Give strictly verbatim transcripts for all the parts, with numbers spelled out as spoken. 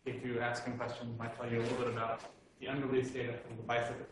if you ask him questions, might tell you a little bit about the unreleased data from the bicycle.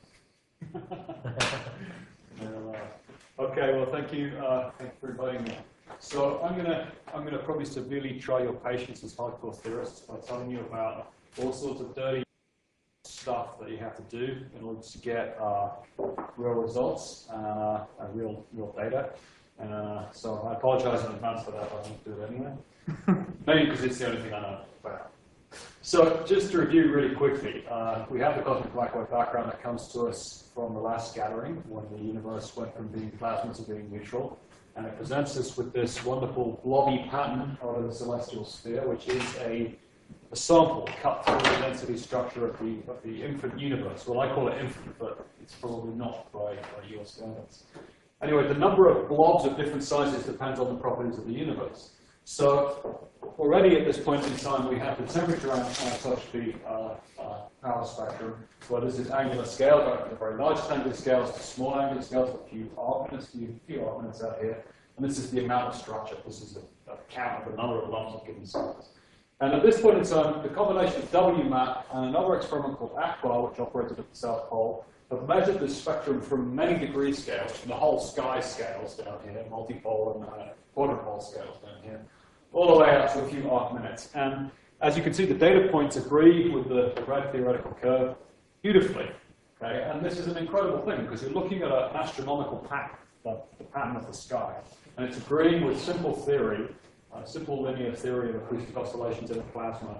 Okay, well, thank you, uh, thank you for inviting me. So I'm gonna, I'm gonna probably severely try your patience as hardcore theorists by telling you about all sorts of dirty stuff that you have to do in order to get uh, real results, uh, and real, real data. Uh, so I apologize in advance for that, but I'm going to do it anyway. Maybe because it's the only thing I know about. So just to review really quickly, uh, we have the cosmic microwave background that comes to us from the last scattering, when the universe went from being plasma to being neutral. And it presents us with this wonderful blobby pattern of the celestial sphere, which is a, a sample cut through the density structure of the, of the infant universe. Well, I call it infant, but it's probably not by, by your standards. Anyway, the number of blobs of different sizes depends on the properties of the universe. So already at this point in time, we have the temperature anisotropy uh, uh, power spectrum, where this is angular scale, going from very large angular scales to small angular scales, a few arc minutes, a few, few arc minutes out here. And this is the amount of structure. This is a, a count of the number of lumps of given size. And at this point in time, the combination of W MAP and another experiment called ACBAR, which operated at the South Pole, have measured the spectrum from many degree scales, from the whole sky scales down here, multipole and uh, quadrupole scales down here, all the way up to a few arc minutes. And as you can see, the data points agree with the, the red theoretical curve beautifully. Okay? And this is an incredible thing, because you're looking at an astronomical pattern, the, the pattern of the sky. And it's agreeing with simple theory, uh, simple linear theory of acoustic oscillations in a plasma,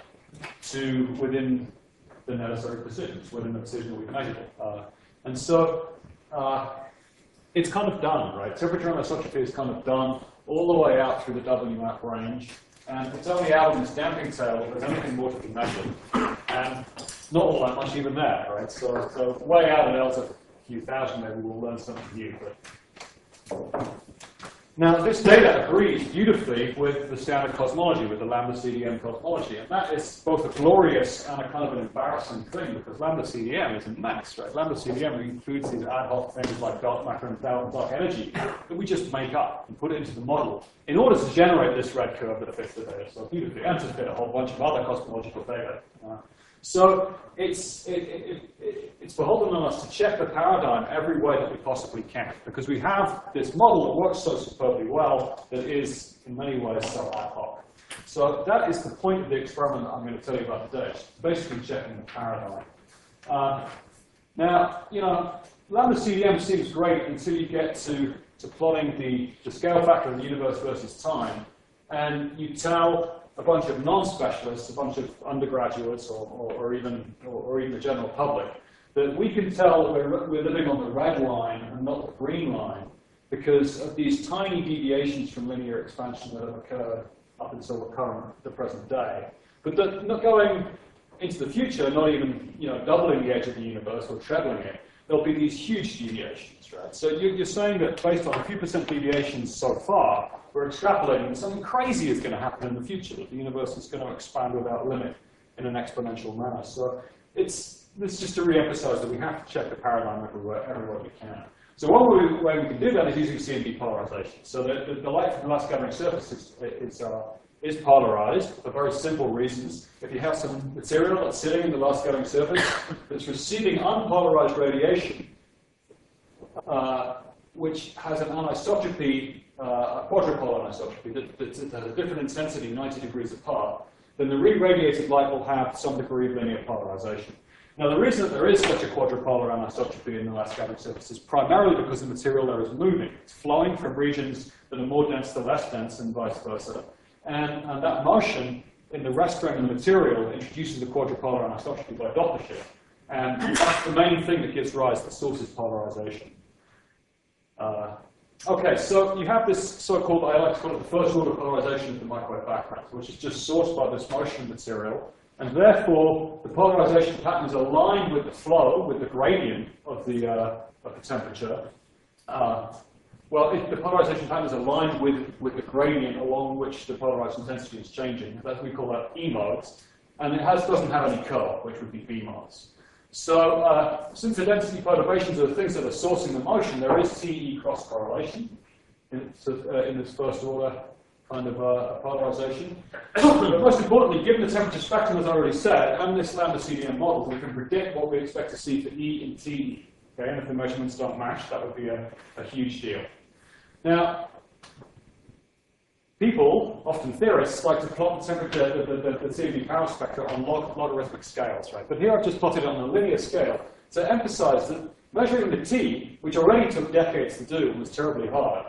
to within the necessary precisions, within the precision that we've measured it. Uh, and so uh, it's kind of done, right? Temperature anisotropy is kind of done all the way out through the W MAP range. And it's only out in this damping tail if there's anything more to be measured. And not all that much even there, right? So, so way out in L to a few thousand, maybe we'll learn something new. But now, this data agrees beautifully with the standard cosmology, with the lambda C D M cosmology. And that is both a glorious and a kind of an embarrassing thing, because lambda C D M is a mess, right? Lambda C D M includes these ad hoc things like dark matter and dark energy that we just make up and put it into the model in order to generate this red curve that fits the data so beautifully, and to fit a whole bunch of other cosmological data. Uh, So it's, it, it, it, it's beholden on us to check the paradigm every way that we possibly can, because we have this model that works so superbly well that is, in many ways, so ad hoc. So that is the point of the experiment that I'm going to tell you about today. It's basically checking the paradigm. Uh, now, you know, lambda C D M seems great until you get to, to plotting the, the scale factor of the universe versus time, and you tell a bunch of non-specialists, a bunch of undergraduates, or, or, or, even, or, or even the general public, that we can tell that we're, we're living on the red line and not the green line because of these tiny deviations from linear expansion that have occurred up until the current, the present day. But that not going into the future, not even you know, doubling the edge of the universe or trebling it, there'll be these huge deviations, right? So you're, you're saying that based on a few percent deviations so far, we're extrapolating that something crazy is going to happen in the future, that the universe is going to expand without limit in an exponential manner. So it's this is just to re-emphasize that we have to check the paradigm everywhere, everywhere we can. So one way, way we can do that is using C M B polarization. So the, the, the light from the last gathering surface is, is, uh, is polarized for very simple reasons. If you have some material that's sitting in the last gathering surface that's receiving unpolarized radiation, uh, which has an anisotropy, uh, a quadrupole anisotropy that, that, that has a different intensity ninety degrees apart, then the re-radiated light will have some degree of linear polarization. Now, the reason that there is such a quadrupolar anisotropy in the last gathering surface is primarily because the material there is moving. It's flowing from regions that are more dense to less dense and vice versa. And, and that motion in the rest frame of the material introduces the quadrupolar anisotropy by Doppler shift. And that's the main thing that gives rise to source's polarization. Uh, okay, so you have this so-called, I like to call it the first order polarization of the microwave background, which is just sourced by this motion material. And therefore, the polarization pattern is aligned with the flow, with the gradient of the, uh, of the temperature. Uh, well, if the polarization pattern is aligned with, with the gradient along which the polarized intensity is changing, that we call that E modes. And it has, doesn't have any curl, which would be B modes. So uh, since the density perturbations are the things that are sourcing the motion, there is T E cross correlation in, so, uh, in this first order kind of uh, polarization. But most importantly, given the temperature spectrum, as I already said, and this lambda C D M model, we can predict what we expect to see for E and T. Okay, and if the measurements don't match, that would be a, a huge deal. Now, people, often theorists, like to plot the temperature, the, the, the C M E power spectra on log, logarithmic scales, right? But here I've just plotted it on a linear scale to emphasize that measuring the T, which already took decades to do and was terribly hard,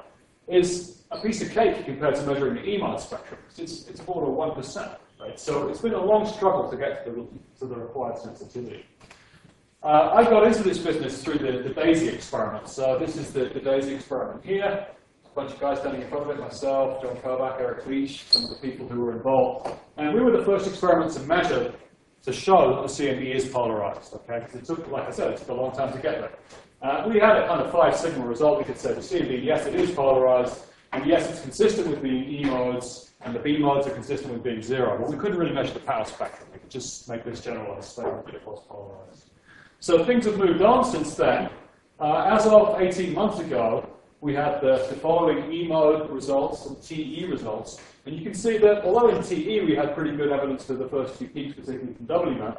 is a piece of cake compared to measuring the E mode spectrum. It's, it's about one percent, right? So it's been a long struggle to get to the, to the required sensitivity. Uh, I got into this business through the, the DAISY experiment. So this is the, the DAISY experiment here. A bunch of guys standing in front of it, myself, John Kovac, Eric Leach, some of the people who were involved. And we were the first experiments to measure, to show that the C M E is polarized, okay? Because it took, like I said, it took a long time to get there. Uh, we had a kind of five sigma result. We could say the C M E, yes, it is polarized, and yes, it's consistent with being E modes, and the B modes are consistent with being zero. But we couldn't really measure the power spectrum. We could just make this generalized statement that it was polarized. So things have moved on since then. Uh, as of eighteen months ago, we had the, the following E mode results and T E results. And you can see that although in T E we had pretty good evidence for the first two peaks, particularly from W map,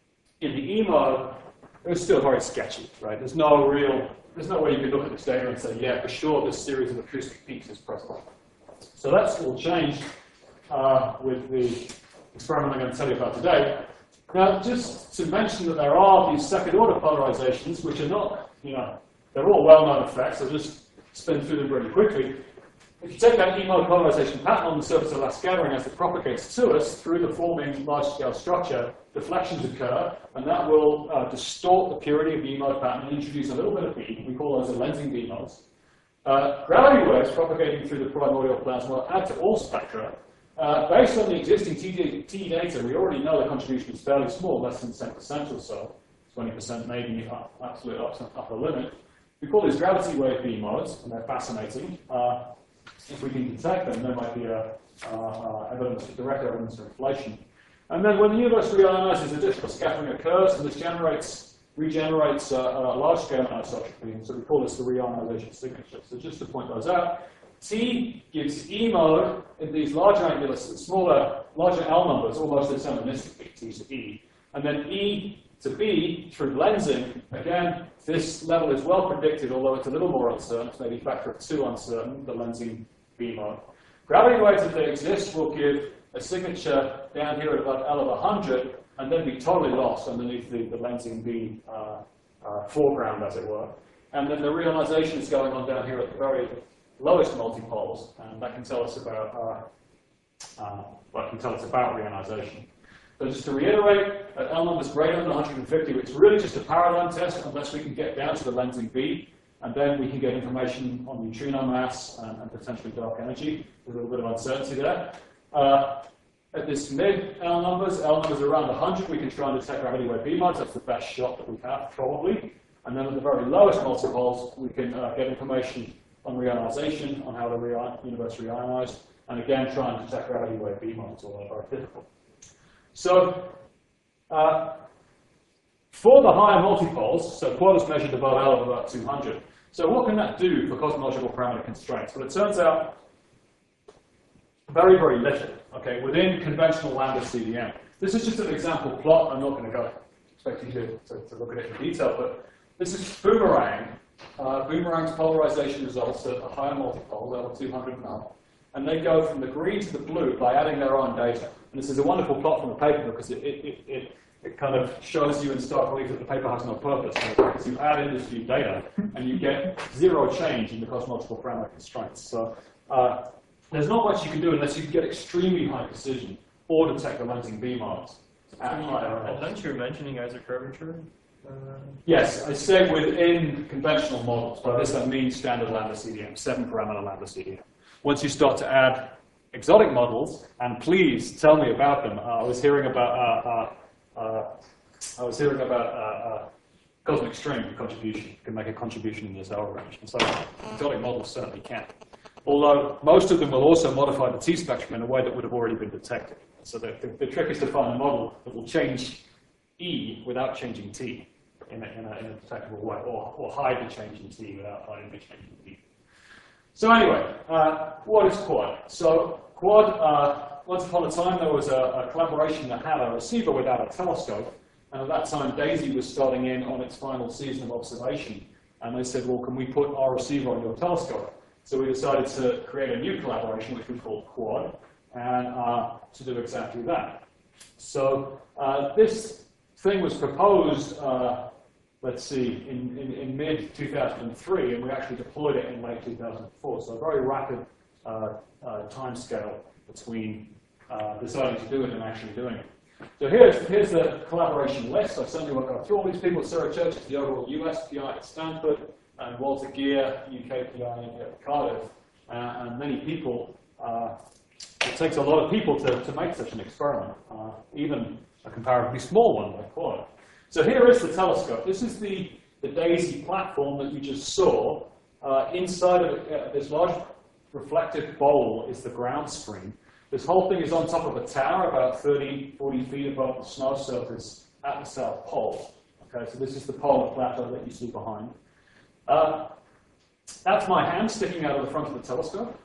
in the E mode, it was still very sketchy, right? There's no real, there's no way you can look at this data and say, yeah, for sure this series of acoustic peaks is present. So that's all changed uh, with the experiment I'm going to tell you about today. Now, just to mention that there are these second order polarizations, which are not, you know, they're all well-known effects. I'll just spin through them really quickly. If you take that E mode polarization pattern on the surface of our scattering as it propagates to us through the forming large-scale structure, deflections occur, and that will uh, distort the purity of the E mode pattern and introduce a little bit of beam. We call those the lensing B modes. Uh, gravity waves propagating through the primordial plasma will add to all spectra. Uh, based on the existing T, T data, we already know the contribution is fairly small, less than ten percent or so, twenty percent maybe absolute upper limit. We call these gravity wave B modes, and they're fascinating. Uh, if we can detect them, there might be a, uh, uh, evidence, direct evidence of inflation. And then when the universe reionizes, additional scattering occurs, and this generates, regenerates uh, uh, large-scale anisotropy, and so we call this the reionization signature. So just to point those out, T gives E mode in these larger angular, smaller, larger L numbers, almost deterministically, T to E. And then E to B through lensing, again, this level is well predicted, although it's a little more uncertain. It's maybe a factor of two uncertain, the lensing B mode. Gravity waves, if they exist, will give a signature down here at about L of one hundred, and then be totally lost underneath the, the lensing B uh, uh, foreground, as it were. And then the reionization is going on down here at the very lowest multipoles, and that can tell us about, uh, uh, well, can tell us about reionization. So just to reiterate, at L numbers greater than one hundred fifty, it's really just a parallel test unless we can get down to the lensing B, and then we can get information on neutrino mass and, and potentially dark energy. There's a little bit of uncertainty there. Uh, at this mid L numbers, L numbers around one hundred, we can try and detect gravity wave B modes. That's the best shot that we have, probably. And then at the very lowest multipoles, we can uh, get information on reionization, on how the re universe reionized, and again, try and detect gravity wave B modes, although very difficult. So, uh, for the higher multipoles, so quarters measured above L of about two hundred. So what can that do for cosmological parameter constraints? Well, it turns out very, very little, okay, within conventional lambda C D M. This is just an example plot. I'm not going to go expect you to, to, to look at it in detail, but this is Boomerang. Uh, Boomerang's polarization results at a higher multipole, level two hundred now, and they go from the green to the blue by adding their own data. And this is a wonderful plot from the paper because it, it, it, it, it kind of shows you in stark relief that the paper has no purpose. Because you add in this new data and you get zero change in the cosmological parameter constraints. So uh, there's not much you can do unless you can get extremely high precision or detect the lensing B modes at higher levels. Aren't you mentioning isocurvature? Uh, Yes, I say within conventional models. By this I mean standard lambda C D M, seven parameter lambda C D M. Once you start to add exotic models, and please tell me about them. Uh, I was hearing about uh, uh, uh, I was hearing about uh, uh, cosmic string contribution. Can make a contribution in this L range, and so exotic models certainly can. Although most of them will also modify the T spectrum in a way that would have already been detected. So the, the, the trick is to find a model that will change E without changing T in a, in a, in a detectable way, or, or hide the change in T without hiding the change in E. So anyway, uh, what is Quad? So Quad, uh, once upon a time there was a, a collaboration that had a receiver without a telescope, and at that time DAISY was starting in on its final season of observation, and they said, well, can we put our receiver on your telescope? So we decided to create a new collaboration, which we called Quad, and uh, to do exactly that. So uh, this thing was proposed, uh, let's see, in, in, in mid two thousand three, and we actually deployed it in late two thousand four. So a very rapid uh, uh, time scale between uh, deciding to do it and actually doing it. So here's, here's the collaboration list. I certainly won't go through all these people. Sarah Church is the overall U S P I at Stanford, and Walter Geer, U K P I at Cardiff, uh, and many people. Uh, it takes a lot of people to, to make such an experiment, uh, even a comparatively small one like Quad. So here is the telescope. This is the, the DAISY platform that you just saw. Uh, inside of uh, this large reflective bowl is the ground screen. This whole thing is on top of a tower about thirty, forty feet above the snow surface at the South Pole. Okay, so this is the polar plateau that you see behind. Uh, that's my hand sticking out of the front of the telescope.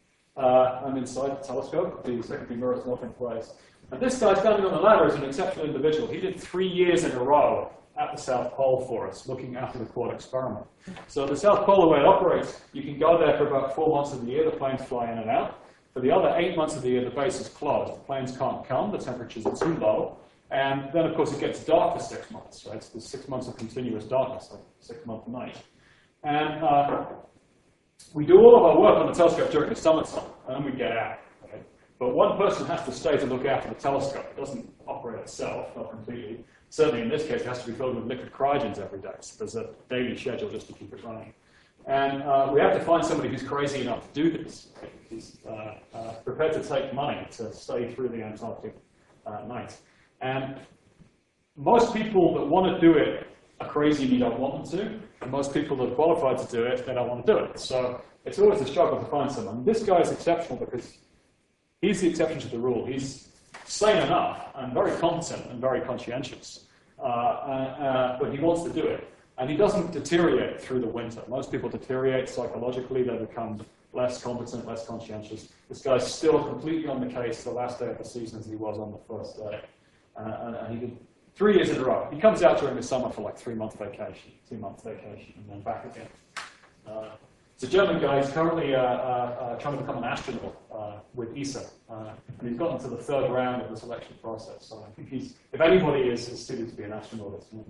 Uh, I'm inside the telescope. The secondary mirror is not in place. And this guy standing on the ladder is an exceptional individual. He did three years in a row at the South Pole for us, looking after the Quad experiment. So the South Pole, the way it operates, you can go there for about four months of the year. The planes fly in and out. For the other eight months of the year, the base is closed. The planes can't come. The temperatures are too low. And then, of course, it gets dark for six months, right? So there's six months of continuous darkness, like six-month night. And uh, we do all of our work on the telescope during the summertime, and then we get out. Okay? But one person has to stay to look after the telescope. It doesn't operate itself, not completely. Certainly in this case, it has to be filled with liquid cryogens every day. So there's a daily schedule just to keep it running. And uh, we have to find somebody who's crazy enough to do this, who's uh, uh, prepared to take money to stay through the Antarctic uh, night. And most people that want to do it are crazy and you don't want them to. And most people that are qualified to do it, they don't want to do it. So it's always a struggle to find someone. This guy is exceptional because he's the exception to the rule. He's sane enough and very competent and very conscientious. Uh, uh, uh, but he wants to do it. And he doesn't deteriorate through the winter. Most people deteriorate psychologically. They become less competent, less conscientious. This guy's still completely on the case the last day of the season as he was on the first day. Uh, and, and he did three years in a row. He comes out during the summer for like three-month vacation, two-month vacation, and then back again. Uh, it's a German guy. He's currently uh, uh, uh, trying to become an astronaut uh, with E S A. Uh, and he's gotten to the third round of the selection process. So I think he's, if anybody is, is suited to be an astronaut, it's him.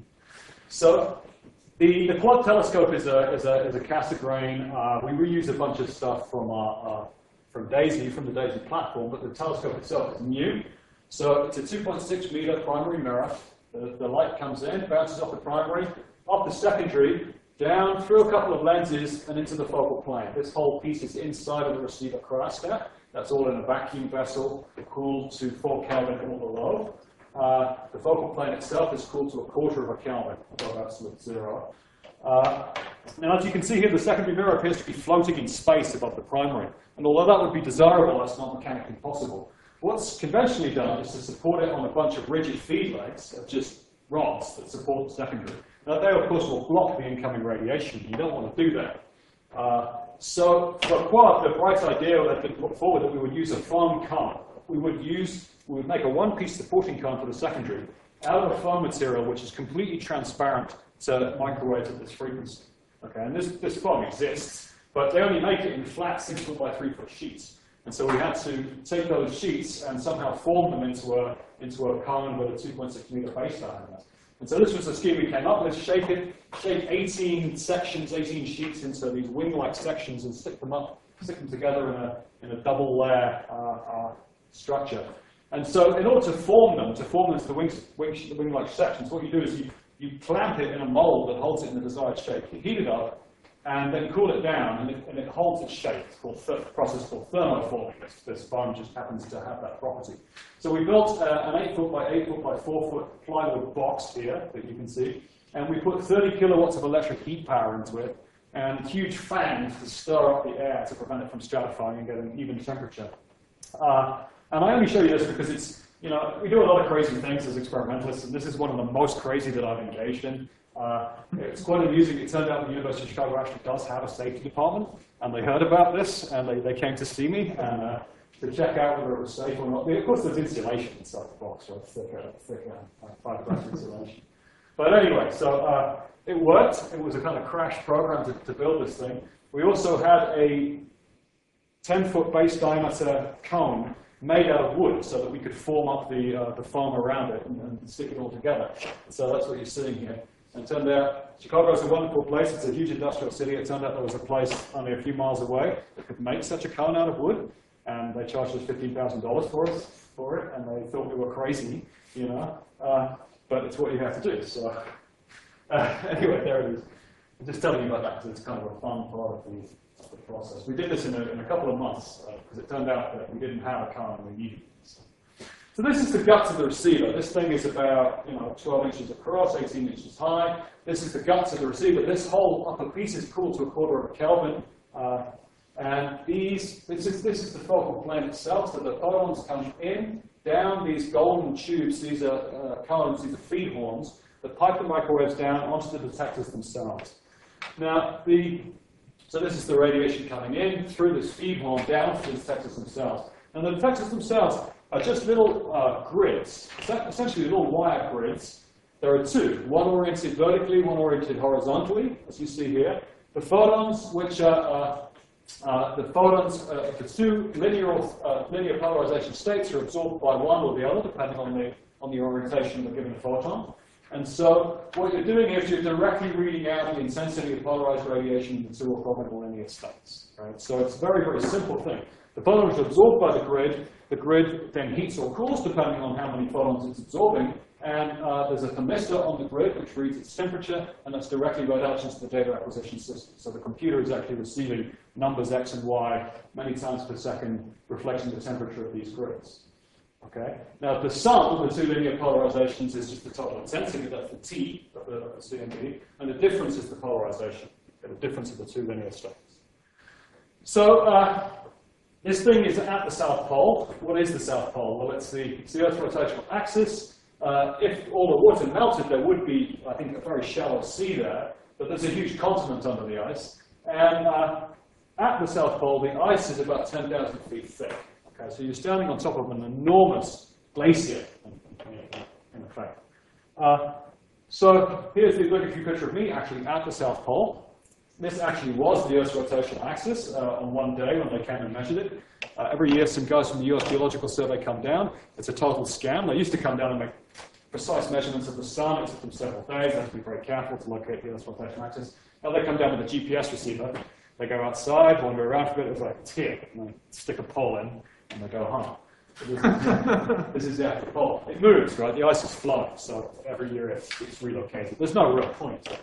So the, the Quad telescope is a, is a, is a Cassegrain. Uh, we reuse a bunch of stuff from, our, uh, from DAISY, from the DAISY platform, but the telescope itself is new. So it's a two point six meter primary mirror. The, the light comes in, bounces off the primary, off the secondary, down through a couple of lenses and into the focal plane. This whole piece is inside of the receiver cryostat. That's all in a vacuum vessel, cooled to four Kelvin or below. Uh, the focal plane itself is cooled to a quarter of a Kelvin, above absolute zero. Uh, now, as you can see here, the secondary mirror appears to be floating in space above the primary. And although that would be desirable, that's not mechanically possible. What's conventionally done is to support it on a bunch of rigid feed legs of just rods that support the secondary. Now, they, of course, will block the incoming radiation. You don't want to do that. Uh, so, for Quad, the bright idea that they put forward that we would use a foam cone. We would use, we would make a one-piece supporting cone for the secondary out of a foam material which is completely transparent to microwaves at this frequency. Okay, and this, this foam exists, but they only make it in flat six foot by three foot sheets. And so we had to take those sheets and somehow form them into a, into a cone with a two point six meter base diameter. And so this was the scheme we came up with: shape it, shape eighteen sections, eighteen sheets into these wing-like sections and stick them up, stick them together in a, in a double layer uh, uh, structure. And so in order to form them, to form them into the wing-like wing, wing sections, what you do is you, you clamp it in a mold that holds it in the desired shape. You heat it up, and then cool it down, and it, and it holds its shape. It's called a process called thermoforming. This, this foam just happens to have that property. So we built uh, an eight foot by eight foot by four foot plywood box here that you can see, and we put thirty kilowatts of electric heat power into it, and huge fans to stir up the air to prevent it from stratifying and get an even temperature. Uh, and I only show you this because it's, you know, we do a lot of crazy things as experimentalists, and this is one of the most crazy that I've engaged in. Uh, it's quite amusing. It turned out the University of Chicago actually does have a safety department, and they heard about this, and they, they came to see me and, uh, to check out whether it was safe or not. Of course, there's insulation inside the box, right? Thicker, thicker uh, fiberglass insulation. But anyway, so uh, it worked. It was a kind of crash program to, to build this thing. We also had a ten-foot base diameter cone made out of wood so that we could form up the, uh, the foam around it and, and stick it all together. So that's what you're seeing here. And it turned out Chicago is a wonderful place. It's a huge industrial city. It turned out there was a place only a few miles away that could make such a cone out of wood. And they charged us fifteen thousand dollars for us for it, and they thought we were crazy, you know. Uh, but it's what you have to do. So uh, anyway, there it is. I'm just telling you about that because it's kind of a fun part of the, of the process. We did this in a, in a couple of months because uh, it turned out that we didn't have a cone and we needed it. So. so this is the guts of the receiver. This thing is about you know twelve inches across, eighteen inches high. This is the guts of the receiver. This whole upper piece is cooled to a quarter of a Kelvin. Uh, And these, this is, this is the focal plane itself, so the photons come in, down these golden tubes, these are uh, cones, these are feed horns, that pipe the microwaves down onto the detectors themselves. Now, the, so this is the radiation coming in through this feed horn down to the detectors themselves. And the detectors themselves are just little uh, grids, essentially little wire grids. There are two, one oriented vertically, one oriented horizontally, as you see here. The photons, which are uh, Uh, the photons, uh, the two linear, uh, linear polarization states are absorbed by one or the other, depending on the, on the orientation of a given photon. And so what you're doing is you're directly reading out the intensity of polarized radiation in the two orthogonal linear states. Right? So it's a very, very simple thing. The photon is absorbed by the grid. The grid then heats or cools, depending on how many photons it's absorbing. And uh, there's a thermistor on the grid which reads its temperature, and that's directly read out into the data acquisition system. So the computer is actually receiving numbers x and y many times per second, reflecting the temperature of these grids. Okay. Now the sum of the two linear polarizations is just the total intensity, that's the T of the, of the C M B, and the difference is the polarization, okay, the difference of the two linear states. So uh, this thing is at the South Pole. What is the South Pole? Well, it's the, it's the Earth's rotational axis. Uh, if all the water melted, there would be, I think, a very shallow sea there, but there's a huge continent under the ice. And uh, at the South Pole, the ice is about ten thousand feet thick. Okay, so you're standing on top of an enormous glacier, in effect. Uh, so here's the obligatory picture of me actually at the South Pole. This actually was the Earth's rotational axis uh, on one day when they came and measured it. Uh, every year, some guys from the U S Geological Survey come down. It's a total scam. They used to come down and make precise measurements of the sun. It took them several days. They have to be very careful to locate the Earth's rotational axis. Now they come down with a G P S receiver. They go outside, wander around for a bit. It's like, it's here. And they stick a pole in, and they go home. So this, is, this is the actual pole. It moves, right? The ice is flowing, so every year it's, it's relocated. There's no real point to it.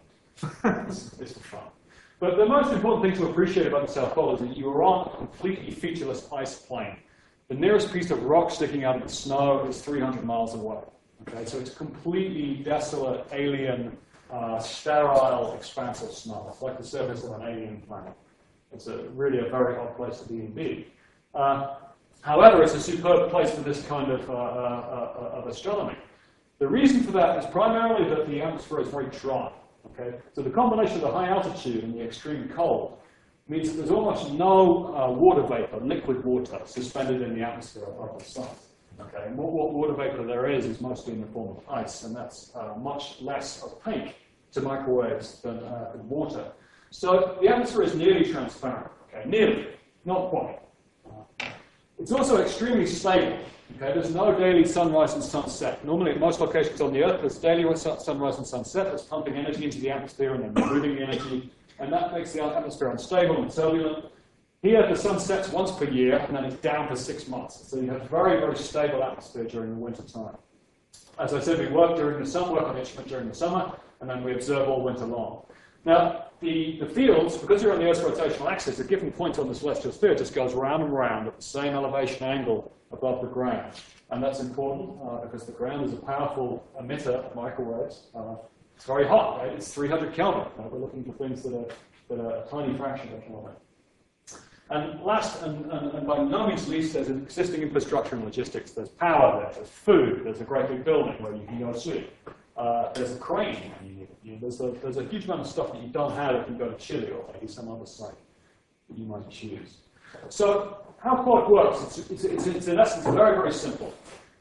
It's, it's for fun. But the most important thing to appreciate about the South Pole is that you are on a completely featureless ice plain. The nearest piece of rock sticking out of the snow is three hundred miles away. Okay, so it's completely desolate, alien, uh, sterile, expanse of snow. It's like the surface of an alien planet. It's a, really a very odd place to be indeed. Uh, however, it's a superb place for this kind of, uh, uh, uh, of astronomy. The reason for that is primarily that the atmosphere is very dry. Okay? So the combination of the high altitude and the extreme cold means that there's almost no uh, water vapor, liquid water, suspended in the atmosphere above the sun. Okay? And what, what water vapor there is is mostly in the form of ice, and that's uh, much less opaque to microwaves than, uh, than water. So the atmosphere is nearly transparent. Okay? Nearly, not quite. Uh, it's also extremely stable. Okay, there's no daily sunrise and sunset. Normally, at most locations on the Earth, there's daily sunrise and sunset that's pumping energy into the atmosphere and then removing the energy, and that makes the atmosphere unstable and turbulent. Here, the sun sets once per year, and then it's down for six months. So you have very, very stable atmosphere during the winter time. As I said, we work during the summer, work on instrument during the summer, and then we observe all winter long. Now, the, the fields, because you're on the Earth's rotational axis, a given point on the celestial sphere just goes round and round at the same elevation angle above the ground. And that's important uh, because the ground is a powerful emitter of microwaves. Uh, it's very hot, right? It's three hundred Kelvin. Right? We're looking for things that are, that are a tiny fraction of a Kelvin. And last, and, and, and by no means least, there's an existing infrastructure and logistics. There's power there, there's food, there's a great big building where you can go sleep. Uh, there's a crane. You, you, there's, a, there's a huge amount of stuff that you don't have if you go to Chile or maybe some other site that you might choose. So how Quad works, it's, it's, it's, it's in essence very, very simple.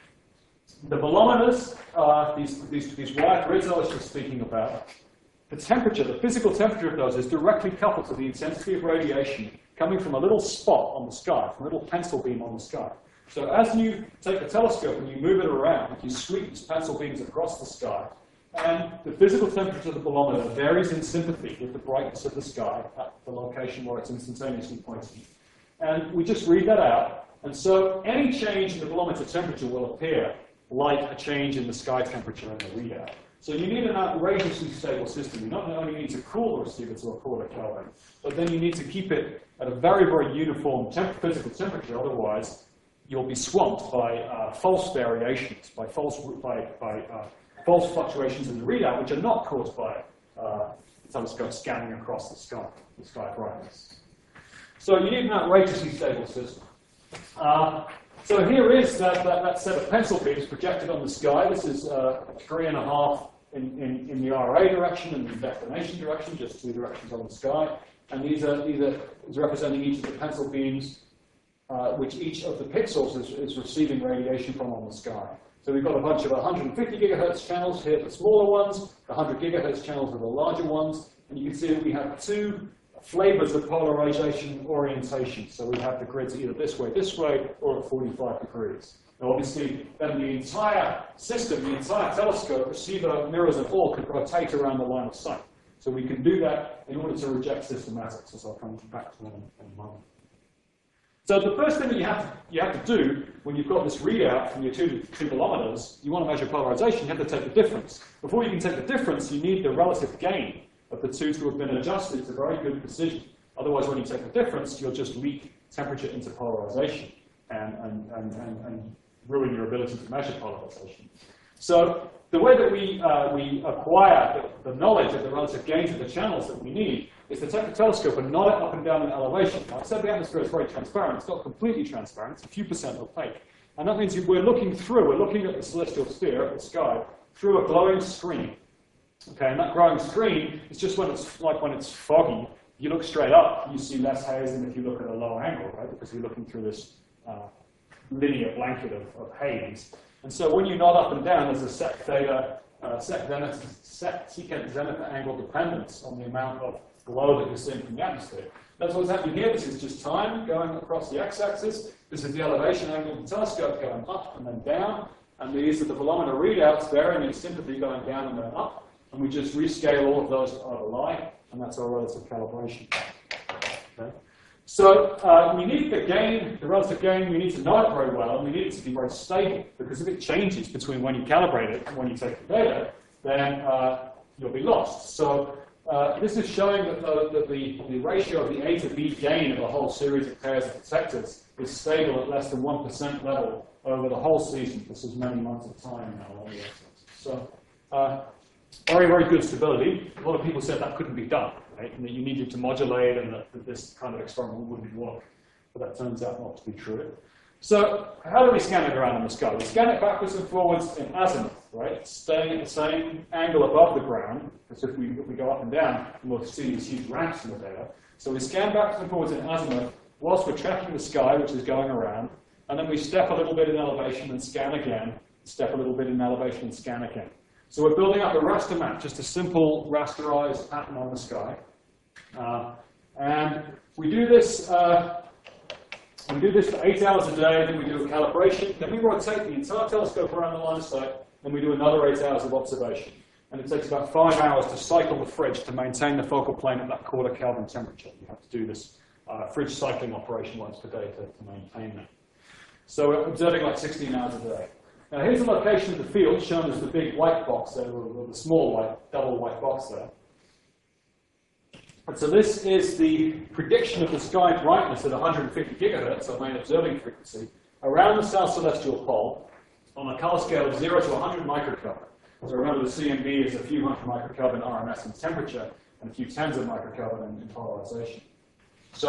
The bolometers, uh, these, these, these wire grids I was just speaking about, the temperature, the physical temperature of those is directly coupled to the intensity of radiation coming from a little spot on the sky, from a little pencil beam on the sky. So as you take a telescope and you move it around, you sweep these pencil beams across the sky, and the physical temperature of the bolometer varies in sympathy with the brightness of the sky at the location where it's instantaneously pointing. And we just read that out, and so any change in the bolometer temperature will appear like a change in the sky temperature in the readout. So you need an outrageously stable system. You not only need to cool the receiver to a quarter Kelvin, but then you need to keep it at a very, very uniform temp physical temperature. Otherwise, you'll be swamped by uh, false variations, by false, by, by, uh, false fluctuations in the readout, which are not caused by uh, the telescope scanning across the sky, the sky brightness. So you need an outrageously stable system. Uh, So here is that, that, that set of pencil beams projected on the sky. This is uh, three and a half in, in, in the R A direction and the declination direction, just two directions on the sky. And these are, these are is representing each of the pencil beams, uh, which each of the pixels is, is receiving radiation from on the sky. So we've got a bunch of one hundred fifty gigahertz channels here, the smaller ones, the one hundred gigahertz channels are the larger ones. And you can see that we have two flavors of polarization orientation. So we have the grids either this way, this way, or at forty-five degrees. Now obviously, then the entire system, the entire telescope, receiver, mirrors, and all could rotate around the line of sight. So we can do that in order to reject systematics, as I'll come back to in, in a moment. So the first thing that you have, to, you have to do when you've got this readout from your two, two bolometers, you want to measure polarization, you have to take the difference. Before you can take the difference, you need the relative gain of the two to have been adjusted to very good precision. Otherwise, when you take the difference, you'll just leak temperature into polarization and, and, and, and, and ruin your ability to measure polarization. So the way that we, uh, we acquire the, the knowledge of the relative gains of the channels that we need is to take the telescope and nod it up and down in elevation. Now, I said the atmosphere is very transparent. It's not completely transparent. It's a few percent opaque. And that means we're looking through, we're looking at the celestial sphere, at the sky, through a glowing screen. Okay, and that glowing screen is just when it's like when it's foggy. You look straight up, you see less haze than if you look at a low angle, right? Because you're looking through this uh, linear blanket of, of haze. And so when you nod up and down, there's a sec theta, uh, sec zenith, sec secant zenith angle dependence on the amount of glow that you're seeing from the atmosphere. That's what's happening here. This is just time going across the x-axis. This is the elevation angle of the telescope going up and then down. And these are the bolometer readouts varying in sympathy going down and then up. And we just rescale all of those to overlay, and that's our relative calibration. Okay? So uh, we need the gain, the relative gain, we need to know it very well, and we need it to be very stable, because if it changes between when you calibrate it and when you take the data, then uh, you'll be lost. So uh, this is showing that, the, that the, the ratio of the A to B gain of a whole series of pairs of detectors is stable at less than one percent level over the whole season. This is many months of time now. So. Uh, Very, very good stability. A lot of people said that couldn't be done, right? And that you needed to modulate and that, that this kind of experiment wouldn't work. But that turns out not to be true. So how do we scan it around in the sky? We scan it backwards and forwards in azimuth, right? Staying at the same angle above the ground, because if we, if we go up and down, we'll see these huge ramps in the data. So we scan backwards and forwards in azimuth whilst we're tracking the sky, which is going around. And then we step a little bit in elevation and scan again, step a little bit in elevation and scan again. So we're building up a raster map, just a simple rasterized pattern on the sky. Uh, and we do this uh, we do this for eight hours a day, then we do a calibration, then we rotate the entire telescope around the line of sight, then we do another eight hours of observation. And it takes about five hours to cycle the fridge to maintain the focal plane at that quarter Kelvin temperature. You have to do this uh, fridge cycling operation once per day to, to maintain that. So we're observing like sixteen hours a day. Now here's the location of the field, shown as the big white box there, or the small white, double white box there. And so this is the prediction of the sky brightness at one hundred fifty gigahertz, our main observing frequency, around the south celestial pole on a color scale of zero to one hundred microkelvin. So remember the C M B is a few hundred microkelvin R M S in temperature and a few tens of microkelvin in, in polarization. So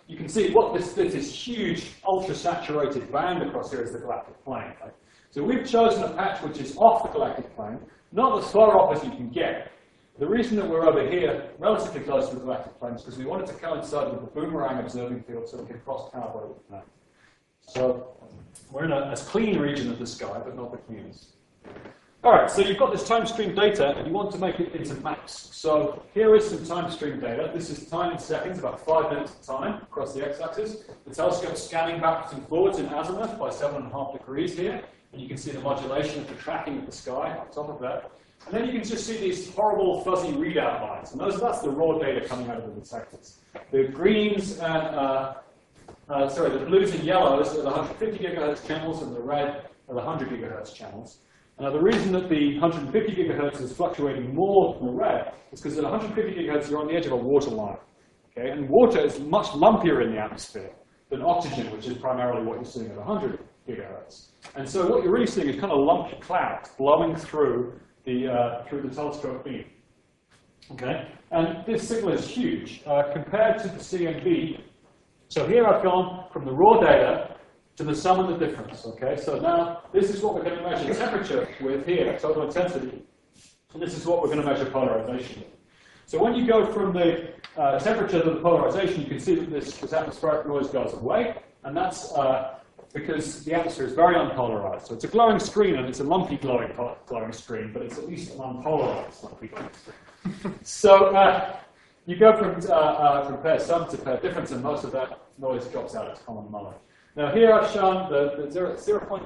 you can see what this, this, this huge ultra-saturated band across here is the galactic plane. Right? So we've chosen a patch which is off the galactic plane, not as far off as you can get. The reason that we're over here, relatively close to the galactic plane, is because we wanted to coincide with the boomerang observing field so we can cross-calibrate with that. So we're in a, a clean region of the sky, but not the cleanest. All right, so you've got this time stream data, and you want to make it into maps. So here is some time stream data. This is time in seconds, about five minutes of time across the x-axis. The telescope scanning backwards and forwards in azimuth by seven and a half degrees here. And you can see the modulation of the tracking of the sky on top of that. And then you can just see these horrible fuzzy readout lines. And those, that's the raw data coming out of the detectors. The greens and, uh, uh, sorry, the blues and yellows are the one hundred fifty gigahertz channels, and the red are the one hundred gigahertz channels. Now, the reason that the one hundred fifty gigahertz is fluctuating more than the red is because at one hundred fifty gigahertz, you're on the edge of a water line. Okay? And water is much lumpier in the atmosphere than oxygen, which is primarily what you're seeing at one hundred gigahertz. And so what you're really seeing is kind of lumpy clouds blowing through the, uh, through the telescope beam. Okay? And this signal is huge uh, compared to the C M B. So here I've gone from the raw data to the sum of the difference. Okay? So now this is what we're going to measure temperature with here, total intensity. And this is what we're going to measure polarization with. So when you go from the uh, temperature to the polarization, you can see that this, this atmospheric noise goes away. And that's uh, because the atmosphere is very unpolarized. So it's a glowing screen, and it's a lumpy glowing, glowing screen, but it's at least an unpolarized lumpy glowing screen. So uh, you go from, uh, uh, from pair sum to pair difference, and most of that noise drops out as common mode. Now here I've shown the, the zero point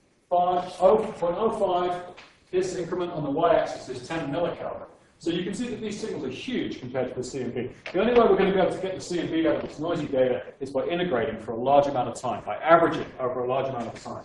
zero five, this increment on the y-axis is ten millikelvin. So you can see that these signals are huge compared to the C M B. The only way we're going to be able to get the C M B out of this noisy data is by integrating for a large amount of time, by averaging over a large amount of time.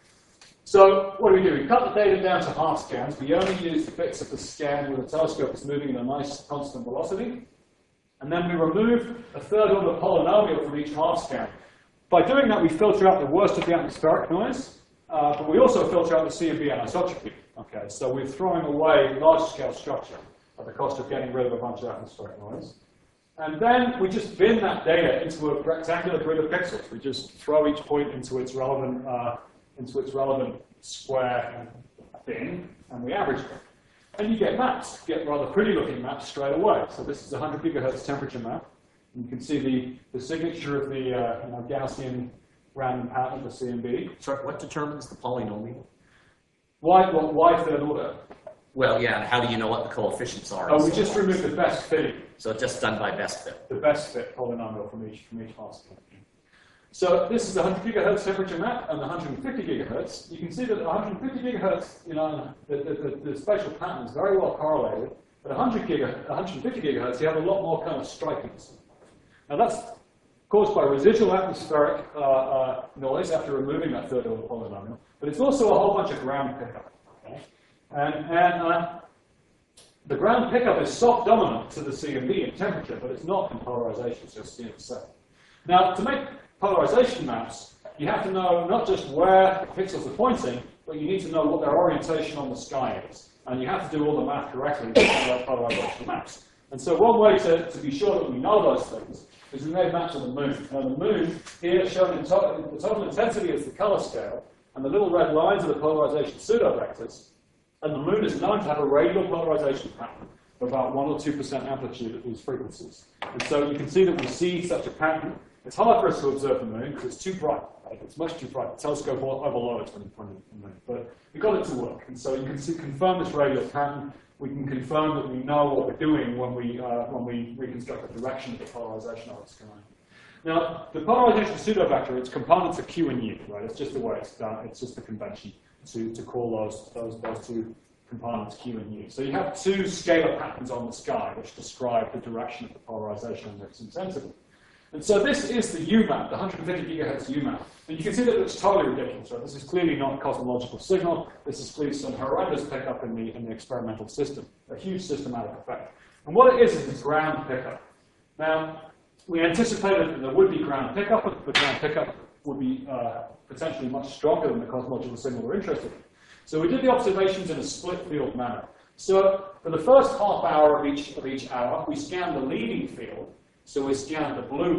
So what do we do? We cut the data down to half scans. We only use the bits of the scan where the telescope is moving at a nice constant velocity. And then we remove a third order polynomial from each half scan. By doing that, we filter out the worst of the atmospheric noise, uh, but we also filter out the C M B anisotropy. Okay, so we're throwing away large-scale structure at the cost of getting rid of a bunch of atmospheric noise. And then we just bin that data into a rectangular grid of pixels. We just throw each point into its relevant, uh, into its relevant square bin, and we average them. And you get maps, you get rather pretty-looking maps straight away. So this is a one hundred gigahertz temperature map. You can see the, the signature of the uh, you know, Gaussian random pattern of the C M B. Sorry, what determines the polynomial? Why, well, why third order? Well, yeah, and how do you know what the coefficients are? Oh, we just remove the best fitting. So it's just done by best fit. The best fit polynomial from each from each half scale. So this is the one hundred gigahertz temperature map and the one hundred fifty gigahertz. You can see that the one hundred fifty gigahertz, you know, the, the, the, the spatial pattern is very well correlated. But one hundred gigahertz, one hundred fifty gigahertz, you have a lot more kind of strikings. Now that's caused by residual atmospheric uh, uh, noise after removing that third order polynomial. But it's also a whole bunch of ground pickup. Okay? And, and uh, the ground pickup is soft dominant to the C M B in temperature, but it's not in polarization, it's just in second. Now, to make polarization maps, you have to know not just where the pixels are pointing, but you need to know what their orientation on the sky is. And you have to do all the math correctly to make polarization maps. And so one way to, to be sure that we know those things is we made maps of the moon. Now the moon, here shown in to the total intensity is the color scale, and the little red lines are the polarization pseudovectors. And the moon is known to have a radial polarization pattern of about one or two percent amplitude at these frequencies. And so you can see that we see such a pattern. It's hard for us to observe the moon because it's too bright. Right? It's much too bright. The telescope overloads when you point at the moon. But we got it to work. And so you can see, confirm this radial pattern. We can confirm that we know what we're doing when we, uh, when we reconstruct the direction of the polarization of the sky. Now, the polarization pseudovector, its components are Q and U, right? It's just the way it's done. It's just the convention to, to call those, those, those two components Q and U. So you have two scalar patterns on the sky which describe the direction of the polarization and its intensity. And so this is the U map, the one hundred fifty gigahertz U map. And you can see that it's totally ridiculous, right? This is clearly not a cosmological signal. This is clearly some horrendous pickup in the, in the experimental system, a huge systematic effect. And what it is is a ground pickup. Now, we anticipated that there would be ground pickup, but the ground pickup would be uh, potentially much stronger than the cosmological signal we're interested in. So we did the observations in a split field manner. So for the first half hour of each, of each hour, we scanned the leading field. So we scanned the blue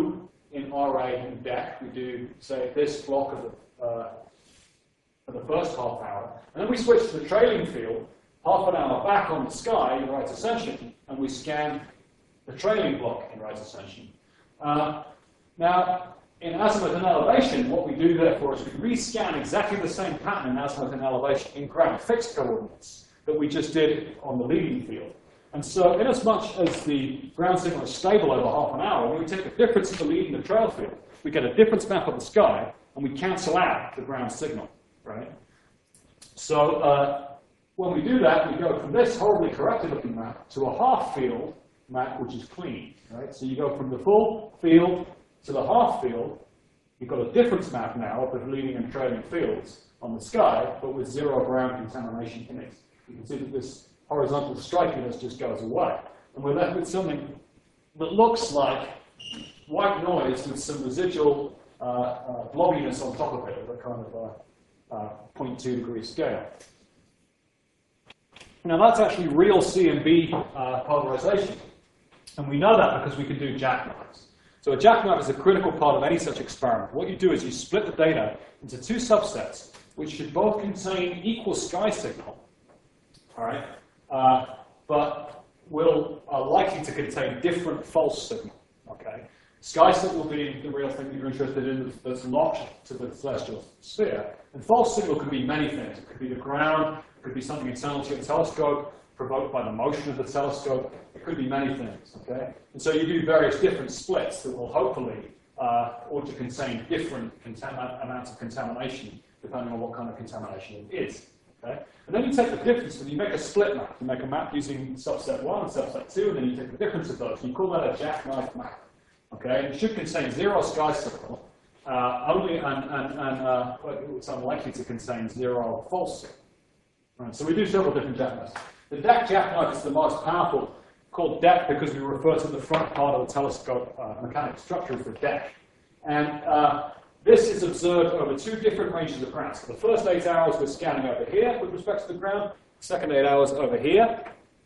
in R A and D E C, we do, say, this block of the, uh, for the first half hour, and then we switch to the trailing field, half an hour back on the sky in right ascension, and we scan the trailing block in right ascension. Uh, now, in azimuth and elevation, what we do therefore is we rescan exactly the same pattern in azimuth and elevation in ground fixed coordinates that we just did on the leading field. And so, inasmuch as the ground signal is stable over half an hour, when we take the difference of the lead and the trail field, we get a difference map of the sky, and we cancel out the ground signal, right? So, uh, when we do that, we go from this horribly corrected looking map to a half field map, which is clean, right? So you go from the full field to the half field. You've got a difference map now of the leading and trailing fields on the sky, but with zero ground contamination in it. You can see that this horizontal strikiness just goes away. And we're left with something that looks like white noise with some residual uh, uh, blobbiness on top of it at a kind of a, uh, zero point two degree scale. Now that's actually real C M B uh, polarization. And we know that because we can do jackknives. So a jackknife is a critical part of any such experiment. What you do is you split the data into two subsets, which should both contain equal sky signal, all right, uh, but will are likely to contain different false signal. Okay, sky signal being the real thing that you're interested in that's locked to the celestial sphere, and false signal could be many things. It could be the ground, it could be something internal to your telescope, provoked by the motion of the telescope. It could be many things, okay? And so you do various different splits that will hopefully uh, ought to contain different amounts of contamination, depending on what kind of contamination it is, okay? And then you take the difference and you make a split map. You make a map using subset one and subset two, and then you take the difference of those. You call that a jackknife map, okay? And it should contain zero sky signal, uh, only, and, and, and uh, it's unlikely to contain zero false signal. Right, so we do several different jackknives. The D E C jackknife is the most powerful, called D E C because we refer to the front part of the telescope uh, mechanical structure as the D E C. And uh, this is observed over two different ranges of ground. So the first eight hours we're scanning over here with respect to the ground, second eight hours over here.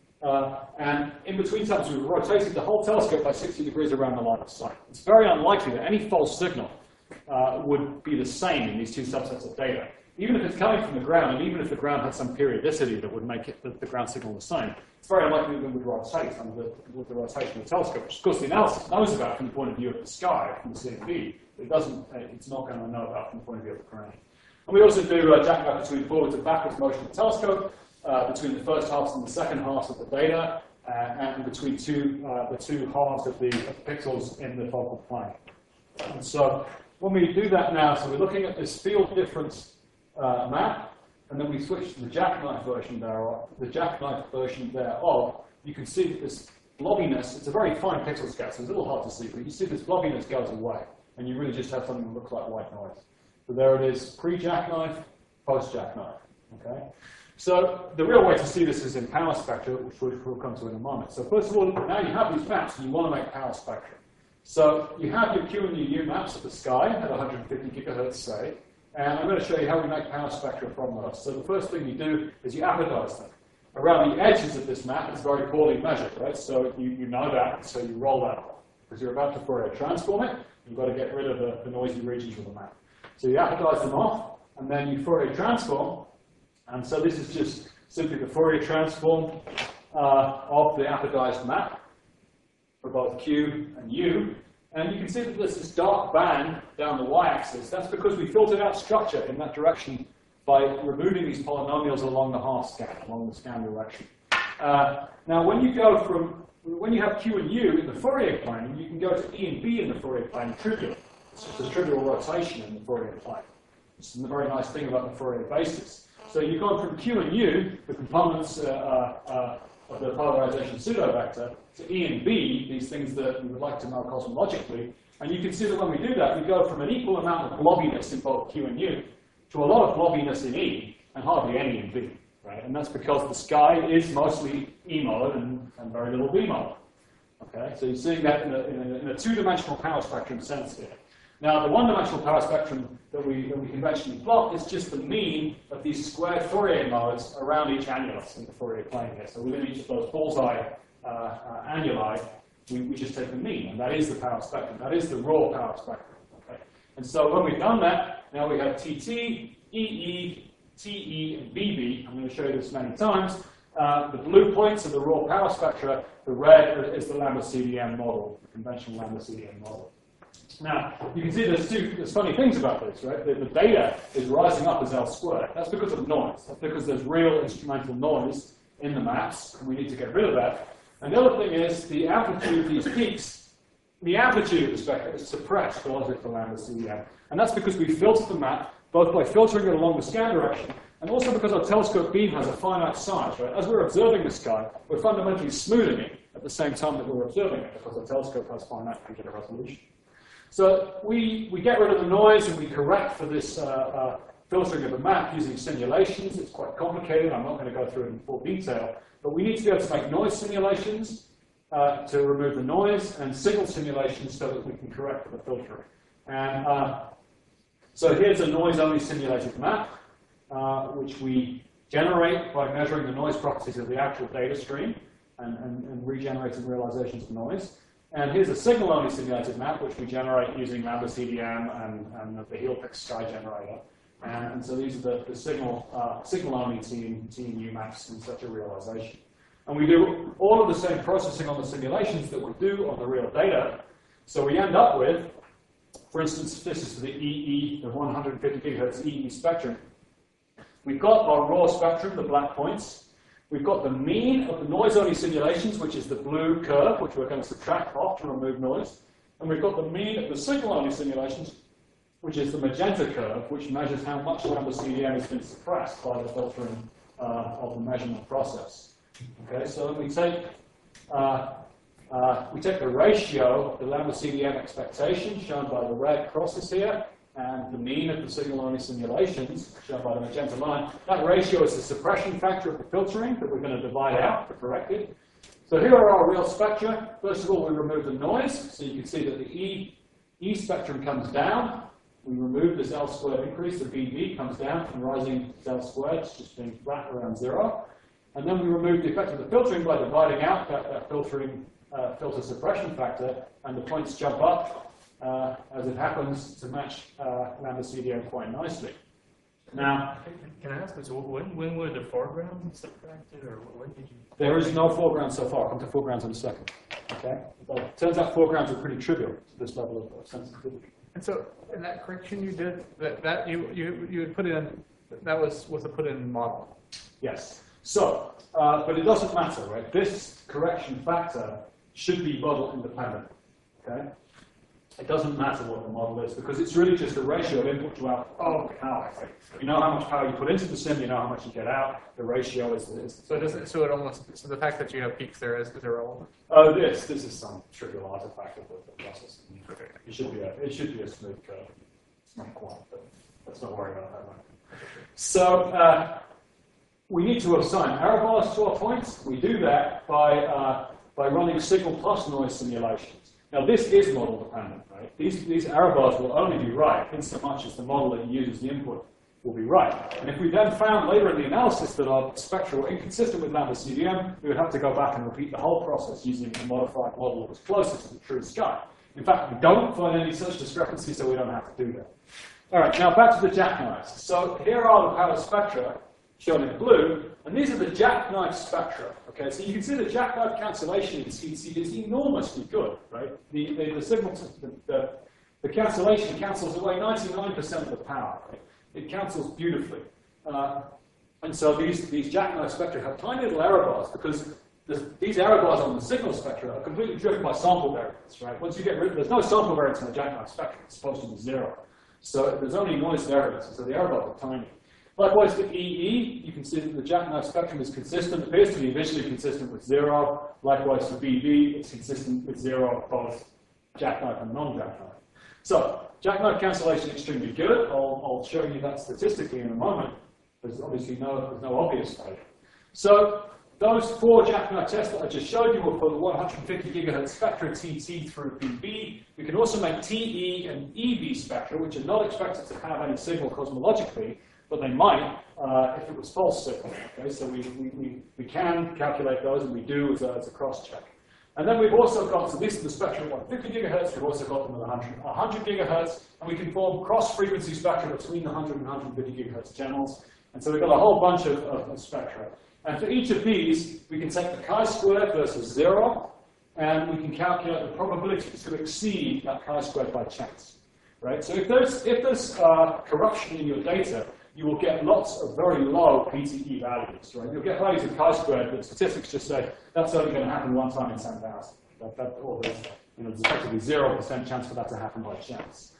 Uh, and in between times we've rotated the whole telescope by sixty degrees around the line of sight. It's very unlikely that any false signal uh, would be the same in these two subsets of data. Even if it's coming from the ground, and even if the ground had some periodicity that would make it, the, the ground signal the same, it's very unlikely that it would rotate under the, with the rotation of the telescope, which of course the analysis knows about from the point of view of the sky, from the C M B. It doesn't, it's not going to know about from the point of view of the ground. And we also do uh, jackknife between forwards and backwards motion of the telescope, uh, between the first halves and the second halves of the data, uh, and between two, uh, the two halves of the, of the pixels in the focal plane. And so when we do that now, so we're looking at this field difference Uh, map, and then we switch to the jackknife version thereof, the jackknife version thereof, you can see that this blobbiness, it's a very fine pixel scale, so it's a little hard to see, but you see this blobbiness goes away, and you really just have something that looks like white noise. So there it is, pre-jackknife, post-jackknife, okay? So the real way to see this is in power spectra, which we'll come to in a moment. So first of all, now you have these maps, and you want to make power spectra. So you have your Q and your U maps of the sky at one hundred fifty gigahertz, say, and I'm going to show you how we make power spectra from those. So the first thing you do is you apodize them. Around the edges of this map, it's very poorly measured, right? So you, you know that, so you roll that off. Because you're about to Fourier transform it, you've got to get rid of the, the noisy regions of the map. So you apodize them off, and then you Fourier transform. And so this is just simply the Fourier transform uh, of the apodized map for both Q and U. And you can see that there's this dark band down the y-axis. That's because we filtered out structure in that direction by removing these polynomials along the half scan, along the scan direction. Uh, now, when you go from, when you have Q and U in the Fourier plane, you can go to E and B in the Fourier plane trivial. It's just a trivial rotation in the Fourier plane. This is a very nice thing about the Fourier basis. So you go from Q and U, the components uh, uh, of the polarization pseudo-vector, to E and B, these things that we would like to know cosmologically. And you can see that when we do that, we go from an equal amount of blobbiness in both Q and U to a lot of blobbiness in E and hardly any in B. Right? And that's because the sky is mostly E mode and, and very little B mode. Okay? So you're seeing that in a, in a, in a two-dimensional power spectrum sense here. Now, the one-dimensional power spectrum that we, that we conventionally plot is just the mean of these squared Fourier modes around each annulus in the Fourier plane here. So within each of those bullseye uh, uh, annuli, we, we just take the mean, and that is the power spectrum. That is the raw power spectrum. Okay? And so when we've done that, now we have T T, E E, T E, and B B. I'm going to show you this many times. Uh, the blue points are the raw power spectra. The red is the lambda C D M model, the conventional lambda C D M model. Now, you can see there's two there's funny things about this, right? The, the data is rising up as L squared. That's because of noise. That's because there's real instrumental noise in the maps, and we need to get rid of that. And the other thing is the amplitude of these peaks, the amplitude of the spectrum is suppressed relative to lambda C D M. And that's because we filtered the map, both by filtering it along the scan direction, and also because our telescope beam has a finite size, right? As we're observing the sky, we're fundamentally smoothing it at the same time that we're observing it, because the telescope has finite angular resolution. So we, we get rid of the noise and we correct for this uh, uh, filtering of the map using simulations. It's quite complicated. I'm not going to go through it in full detail. But we need to be able to make noise simulations uh, to remove the noise, and signal simulations so that we can correct for the filtering. And uh, so here's a noise-only simulated map, uh, which we generate by measuring the noise properties of the actual data stream and, and, and regenerating realizations of noise. And here's a signal-only simulated map, which we generate using lambda C D M and, and the Helpix sky generator. And, and so these are the, the signal, uh, signal-only T and U maps in such a realization. And we do all of the same processing on the simulations that we do on the real data. So we end up with, for instance, this is the E E, the one hundred fifty gigahertz E E spectrum. We've got our raw spectrum, the black points. We've got the mean of the noise-only simulations, which is the blue curve, which we're going to subtract off to remove noise. And we've got the mean of the signal-only simulations, which is the magenta curve, which measures how much lambda C D M has been suppressed by the filtering uh, of the measurement process. Okay, so we take uh, uh, we take the ratio of the lambda C D M expectation, shown by the red crosses here, and the mean of the signal-only simulations, shown by the magenta line. That ratio is the suppression factor of the filtering that we're going to divide out to correct it. So here are our real spectra. First of all, we remove the noise, so you can see that the E, E spectrum comes down. We remove this L squared increase, the B B comes down from rising to L squared, it's just being flat around zero. And then we remove the effect of the filtering by dividing out that, that filtering uh, filter suppression factor, and the points jump up uh, as it happens to match uh, lambda C D M quite nicely. Now, can I ask this? When, when were the foregrounds subtracted, or when did you? There is no foreground so far. I'll come to foregrounds in a second. Okay. Well, it turns out foregrounds are pretty trivial to this level of sensitivity. And so, in that correction you did, that, that you you you would put in, that was was a put in model. Yes. So, uh, but it doesn't matter, right? This correction factor should be model independent. Okay. It doesn't matter what the model is, because it's really just a ratio of input to output oh, power. You know how much power you put into the sim, you know how much you get out. The ratio is. is so does it, so it almost so the fact that you have peaks there is, is irrelevant. Oh, this this is some trivial artifact of the process. Okay. It should be a it should be a smooth curve. It's not quite, but let's not worry about that one. So uh, we need to assign error bars to our points. We do that by uh, by running signal plus noise simulations. Now, this is model dependent, right? These, these error bars will only be right in so much as the model that you use as the input will be right. And if we then found later in the analysis that our spectra were inconsistent with lambda C D M, we would have to go back and repeat the whole process using a modified model that was closest to the true sky. In fact, we don't find any such discrepancy, so we don't have to do that. All right, now back to the jackknives. So here are the power spectra shown in blue, and these are the jackknife spectra. Okay, so you can see the jackknife cancellation in C C is enormously good, right? The, the, the signal, the, the, the cancellation cancels away ninety-nine percent of the power. Right? It cancels beautifully. Uh, and so these, these jackknife spectra have tiny little error bars, because these error bars on the signal spectra are completely driven by sample variance, right? Once you get rid of, there's no sample variance in the jackknife spectrum, it's supposed to be zero. So there's only noise variance, so the error bars are tiny. Likewise, for E E, you can see that the jackknife spectrum is consistent, appears to be visually consistent with zero. Likewise, for B B, it's consistent with zero, both jackknife and non-jackknife. So, jackknife cancellation is extremely good. I'll, I'll show you that statistically in a moment. There's obviously no, there's no obvious failure. So, those four jackknife tests that I just showed you were for the one hundred fifty gigahertz spectra T T through B B. We can also make T E and E B spectra, which are not expected to have any signal cosmologically, but they might uh, if it was false signal. Okay, so we, we, we, we can calculate those, and we do as a, as a cross-check. And then we've also got, so these are the spectra at one hundred fifty gigahertz, we've also got them at one hundred, one hundred gigahertz, and we can form cross-frequency spectra between the one hundred and one hundred fifty gigahertz channels. And so we've got a whole bunch of, of, of spectra. And for each of these, we can take the chi-squared versus zero, and we can calculate the probability to exceed that chi-squared by chance. Right? So if there's, if there's uh, corruption in your data, you will get lots of very low P T E values. Right? You'll get values of chi-squared, but statistics just say that's only going to happen one time in ten thousand. That, that, or there's, you know, there's effectively zero percent chance for that to happen by chance.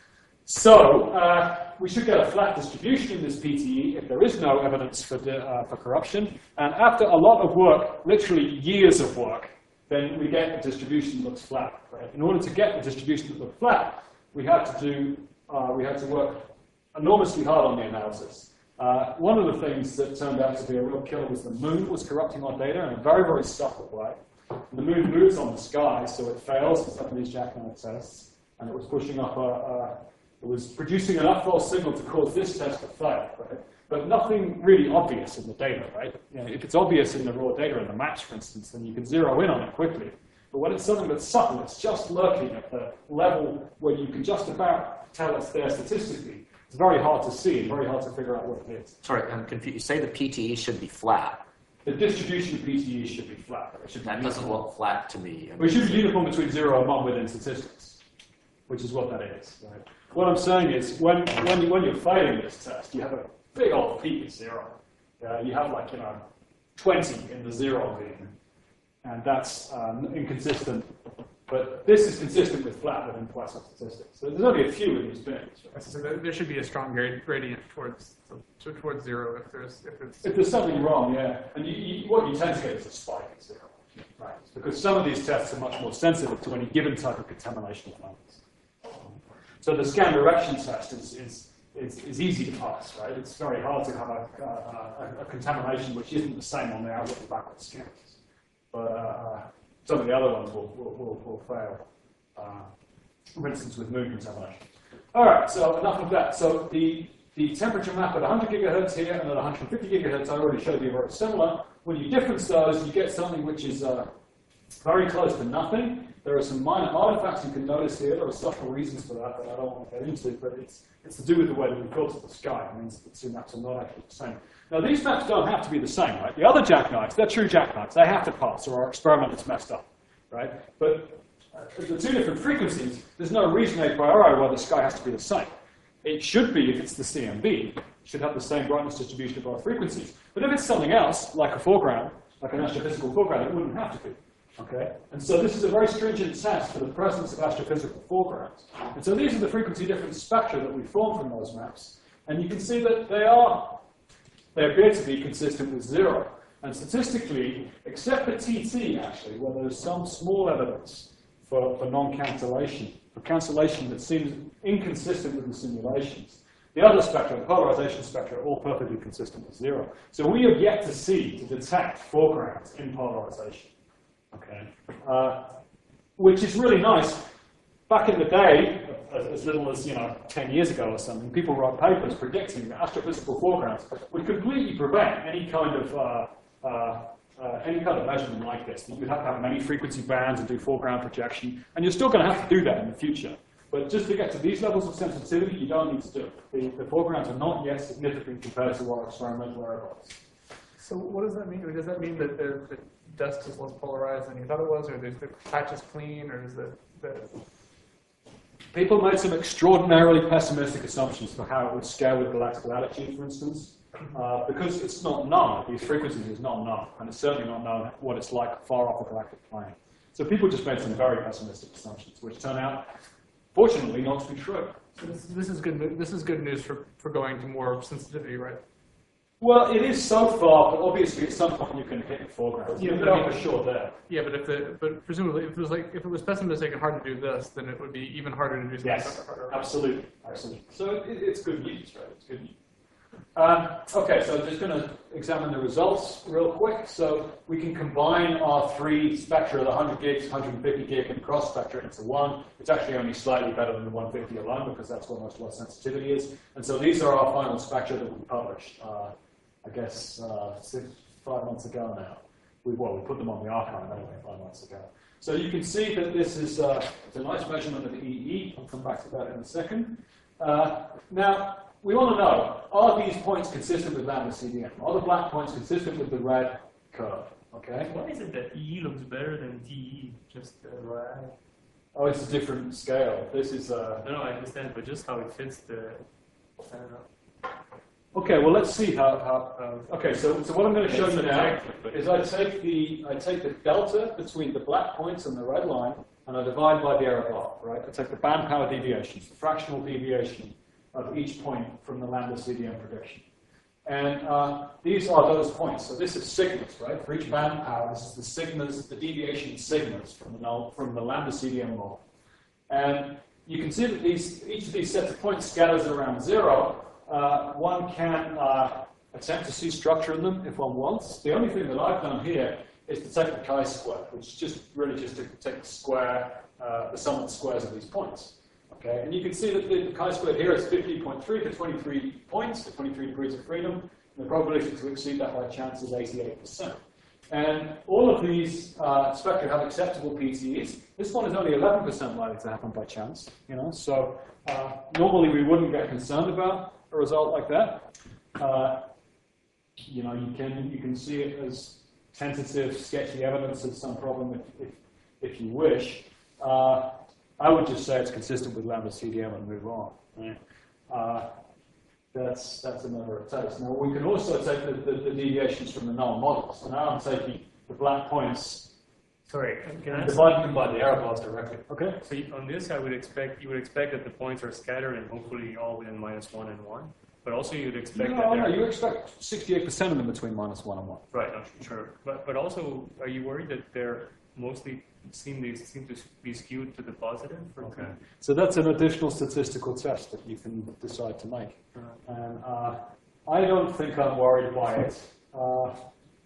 So uh, we should get a flat distribution in this P T E if there is no evidence for, uh, for corruption. And after a lot of work, literally years of work, then we get a distribution that looks flat. Right? In order to get a distribution that looks flat, we had to do, uh, we had to work enormously hard on the analysis. Uh, one of the things that turned out to be a real killer was the moon was corrupting our data in a very, very subtle way. The moon moves on the sky, so it fails in some of these jackknife tests, and it was pushing up a, a it was producing enough false signal to cause this test to fail, right? But nothing really obvious in the data, right? You know, if it's obvious in the raw data in the maps, for instance, then you can zero in on it quickly. But when it's something that's subtle, it's just lurking at the level where you can just about tell it's there statistically. It's very hard to see and very hard to figure out what it is. Sorry, I'm confused. You say the P T E should be flat. The distribution of P T E should be flat. It should be That doesn't uniform. look flat to me. Well, it should be uniform between zero and one within statistics, which is what that is. Right? What I'm saying is, when, when, you, when you're failing this test, you have a big old peak at zero. Uh, you have like, you know, twenty in the zero bin, and that's um, inconsistent. But this is consistent with flat within Poisson statistics. So there's only a few of these bins. Right? So there, there should be a strong grad- gradient towards towards zero if there's if it's. If there's something wrong, yeah. And you, you, what you tend to get is a spike at zero. Right? Because some of these tests are much more sensitive to any given type of contamination findings. So the scan direction test is, is, is, is easy to pass, right? It's very hard to have a, a, a contamination which isn't the same on the outward and backward scans. But uh, some of the other ones will, will, will, will fail, uh, for instance, with moon contamination. All right, so enough of that. So the, the temperature map at one hundred gigahertz here and at one hundred fifty gigahertz, I already showed you, very similar. When you difference those, you get something which is uh, very close to nothing. There are some minor artifacts you can notice here. There are subtle reasons for that that I don't want to get into, but it's, it's to do with the way that we filter the sky. It means that the two maps are not actually the same. Now, these maps don't have to be the same, right? The other jackknives, they're true jackknives. They have to pass, or our experiment is messed up, right? But uh, the two different frequencies, there's no reason a priori why the sky has to be the same. It should be if it's the C M B. It should have the same brightness distribution of both frequencies. But if it's something else, like a foreground, like an astrophysical foreground, it wouldn't have to be. Okay? And so this is a very stringent test for the presence of astrophysical foregrounds. And so these are the frequency difference spectra that we form from those maps. And you can see that they are, they appear to be consistent with zero. And statistically, except for T T, actually, where there's some small evidence for, for non-cancellation, for cancellation that seems inconsistent with the simulations, the other spectra, the polarization spectra, are all perfectly consistent with zero. So we have yet to see, to detect foregrounds in polarization. Okay, uh, which is really nice. Back in the day, as, as little as you know, ten years ago or something, people wrote papers predicting that astrophysical foregrounds would completely prevent any kind of uh, uh, uh, any kind of measurement like this. You'd have to have many frequency bands and do foreground projection, and you're still going to have to do that in the future. But just to get to these levels of sensitivity, you don't need to do it. The, the foregrounds are not yet significant compared to our experimental airboats. So what does that mean? I mean, does that mean that the, the dust is less polarized than you thought it was, or the patch is clean, or is the, the People made some extraordinarily pessimistic assumptions for how it would scale with galactic latitude, for instance, uh, because it's not known. These frequencies is not known, and it's certainly not known what it's like far off the galactic plane. So people just made some very pessimistic assumptions, which turn out, fortunately, not to be true. So this, this is good. This is good news for, for going to more sensitivity, right? Well, it is so far, but obviously at some point you can hit the foreground. Yeah, You but know I mean- for sure there. Yeah, but if the but presumably if it was like if it was pessimistic and hard to do this, then it would be even harder to do something Yes, harder. absolutely, absolutely. So it, it's good news, right? It's good news. Um, okay, so I'm just going to examine the results real quick. So we can combine our three spectra, the one hundred gigs, one hundred fifty gig, and cross spectra into one. It's actually only slightly better than the one fifty alone because that's where most of our sensitivity is. And so these are our final spectra that we published, uh, I guess, uh, six, five months ago now. we, well, we put them on the archive anyway five months ago. So you can see that this is uh, it's a nice measurement of E E. I'll come back to that in a second. Uh, now, we want to know, are these points consistent with lambda C D M? Are the black points consistent with the red curve? Okay. Why is it that E looks better than T E? Just uh, right. Oh, it's a different scale. This is uh, No, no, I understand, but just how it fits the. I don't know. okay. Well, let's see how. how uh, okay, so so what I'm going to show you now is I take the I take the delta between the black points and the red line, and I divide by the error bar. Right. I take the band power deviations, the fractional deviation of each point from the lambda C D M prediction. And uh, these are those points. So this is sigmas, right? For each band power, this is the sigmas, the deviation in sigmas from the, null, from the lambda C D M model. And you can see that these, each of these sets of points scatters around zero. Uh, one can uh, attempt to see structure in them if one wants. The only thing that I've done here is to take the chi-square, which is just really just to take the square, uh, the sum of the squares of these points. Okay, and you can see that the, the chi-squared here is fifteen point three to twenty-three points, to twenty-three degrees of freedom, and the probability to exceed that by chance is eighty-eight percent. And all of these uh, spectra have acceptable P T Es. This one is only eleven percent likely to happen by chance, you know, so uh, normally we wouldn't get concerned about a result like that. Uh, you know, you can, you can see it as tentative, sketchy evidence of some problem if, if, if you wish. Uh, I would just say it's consistent with lambda C D M and move on. Right? Uh, that's that's another taste. Now we can also take the, the, the deviations from the null model. So now I'm taking the black points Sorry, can I and ask? dividing them by the error bars directly. Okay. So you, on this, I would expect you would expect that the points are scattered and hopefully all within minus one and one. But also you'd expect that No, no, they're you expect sixty-eight percent of them between minus one and one. right. No, sure. But but also, are you worried that they're mostly seem they seem to be skewed to the positive? Okay. So that's an additional statistical test that you can decide to make. And uh, I don't think I'm worried by it, uh,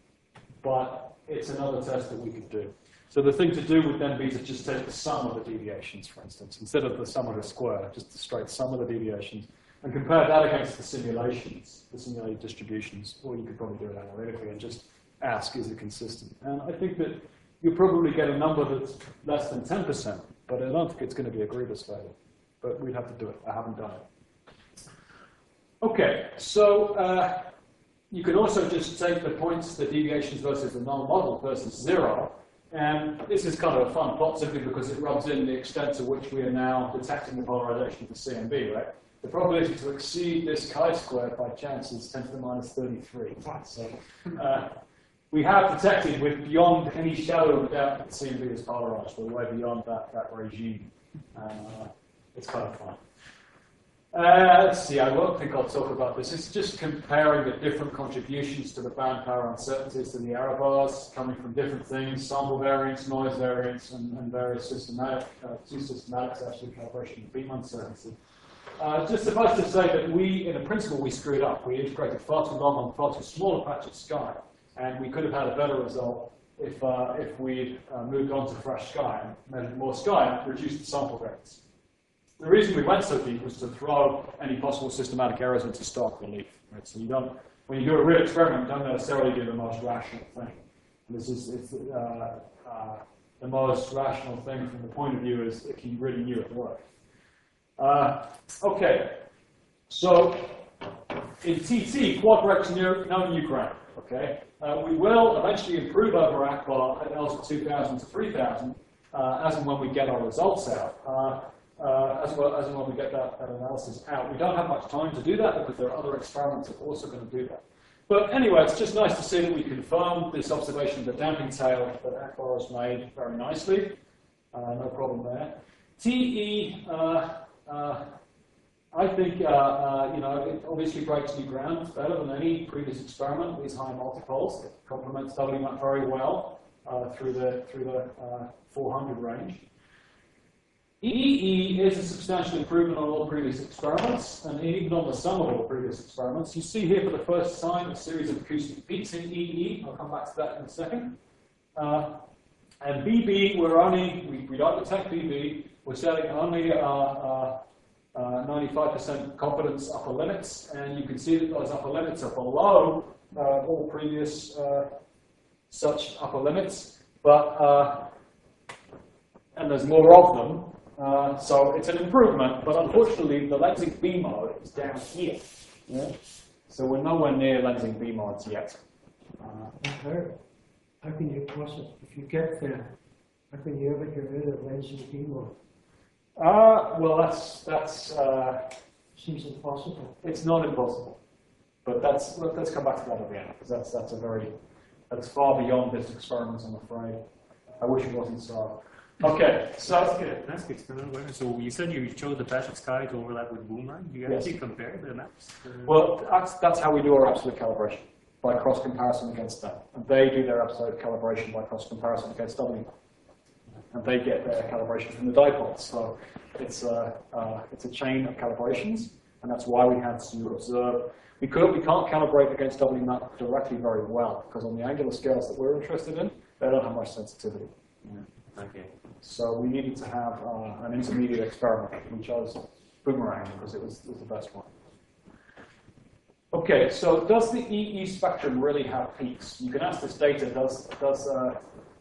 but it's another test that we could do. So the thing to do would then be to just take the sum of the deviations, for instance, instead of the sum of the square, just the straight sum of the deviations, and compare that against the simulations, the simulated distributions, or you could probably do it analytically and just ask, is it consistent? And I think that you'll probably get a number that's less than ten percent, but I don't think it's going to be a grievous failure. But we'd have to do it. I haven't done it. Okay, so uh, you can also just take the points, the deviations versus the null model versus zero. And this is kind of a fun plot simply because it rubs in the extent to which we are now detecting the polarization of the C M B, right? The probability to exceed this chi-square by chance is ten to the minus thirty-three. So, uh, we have detected with beyond any shadow of doubt that C M B is polarized. We're way beyond that, that regime. Uh, it's kind of fun. Uh, let's see, I won't think I'll talk about this. It's just comparing the different contributions to the band power uncertainties to the error bars coming from different things, sample variance, noise variance, and, and various systematic, uh, two systematics actually, calibration and beam uncertainty. Uh, just suffice to say that we, in a principle, we screwed up. We integrated far too long on far too small a patch of sky. And we could have had a better result if, uh, if we'd uh, moved on to fresh sky and measured more sky and reduced the sample variance. The reason we went so deep was to throw any possible systematic errors into stark relief. Right? So you don't, when you do a real experiment, you don't necessarily do the most rational thing. And this is it's, uh, uh, the most rational thing from the point of view is if you really knew it worked. Uh, okay, so in T T, quad breaks no, no new ground. Okay, uh, we will eventually improve over Akbar at L two thousand to three thousand uh, as and when we get our results out. Uh, uh, as well as and when we get that, that analysis out. We don't have much time to do that because there are other experiments that are also going to do that. But anyway, it's just nice to see that we confirm this observation of the damping tail that Akbar has made very nicely. Uh, no problem there. T E, uh, uh, I think, uh, uh, you know, it obviously breaks new ground. It's better than any previous experiment with these high multipoles. It complements W MAP very well uh, through the through the uh, four hundred range. E E is a substantial improvement on all previous experiments, and even on the sum of all previous experiments. You see here for the first time a series of acoustic peaks in E E. I'll come back to that in a second. Uh, and B B, we're only, we, we don't detect B B. We're setting only our ninety-five percent confidence upper limits, and you can see that those upper limits are below uh, all previous uh, such upper limits, but uh, and there's more of them, uh, so it's an improvement. But unfortunately, the lensing B mode is down here. Yeah? So we're nowhere near lensing B modes yet. Uh, How, how can you possibly, if you get there, how can you ever get rid of lensing B mode? uh, well, that's that's uh, Seems impossible. it's not impossible, but that's let, let's come back to that at the end because that's that's a very that's far beyond this experiment. I'm afraid. I wish it wasn't so. Okay, That's so good. That's good. Experimental awareness. So you said you chose the patch of sky to overlap with Boomerang. Do you Yes. actually compare the maps? Uh, well, that's that's how we do our absolute calibration by cross comparison against them, and they do their absolute calibration by cross comparison against W. And they get their calibration from the dipoles. So it's a, uh, it's a chain of calibrations, and that's why we had to observe. We, could, we can't calibrate against W map directly very well, because on the angular scales that we're interested in, they don't have much sensitivity. Yeah. okay. So we needed to have uh, an intermediate experiment. We chose Boomerang because it was, it was the best one. Okay, so does the E E spectrum really have peaks? You can ask this data, does, does uh,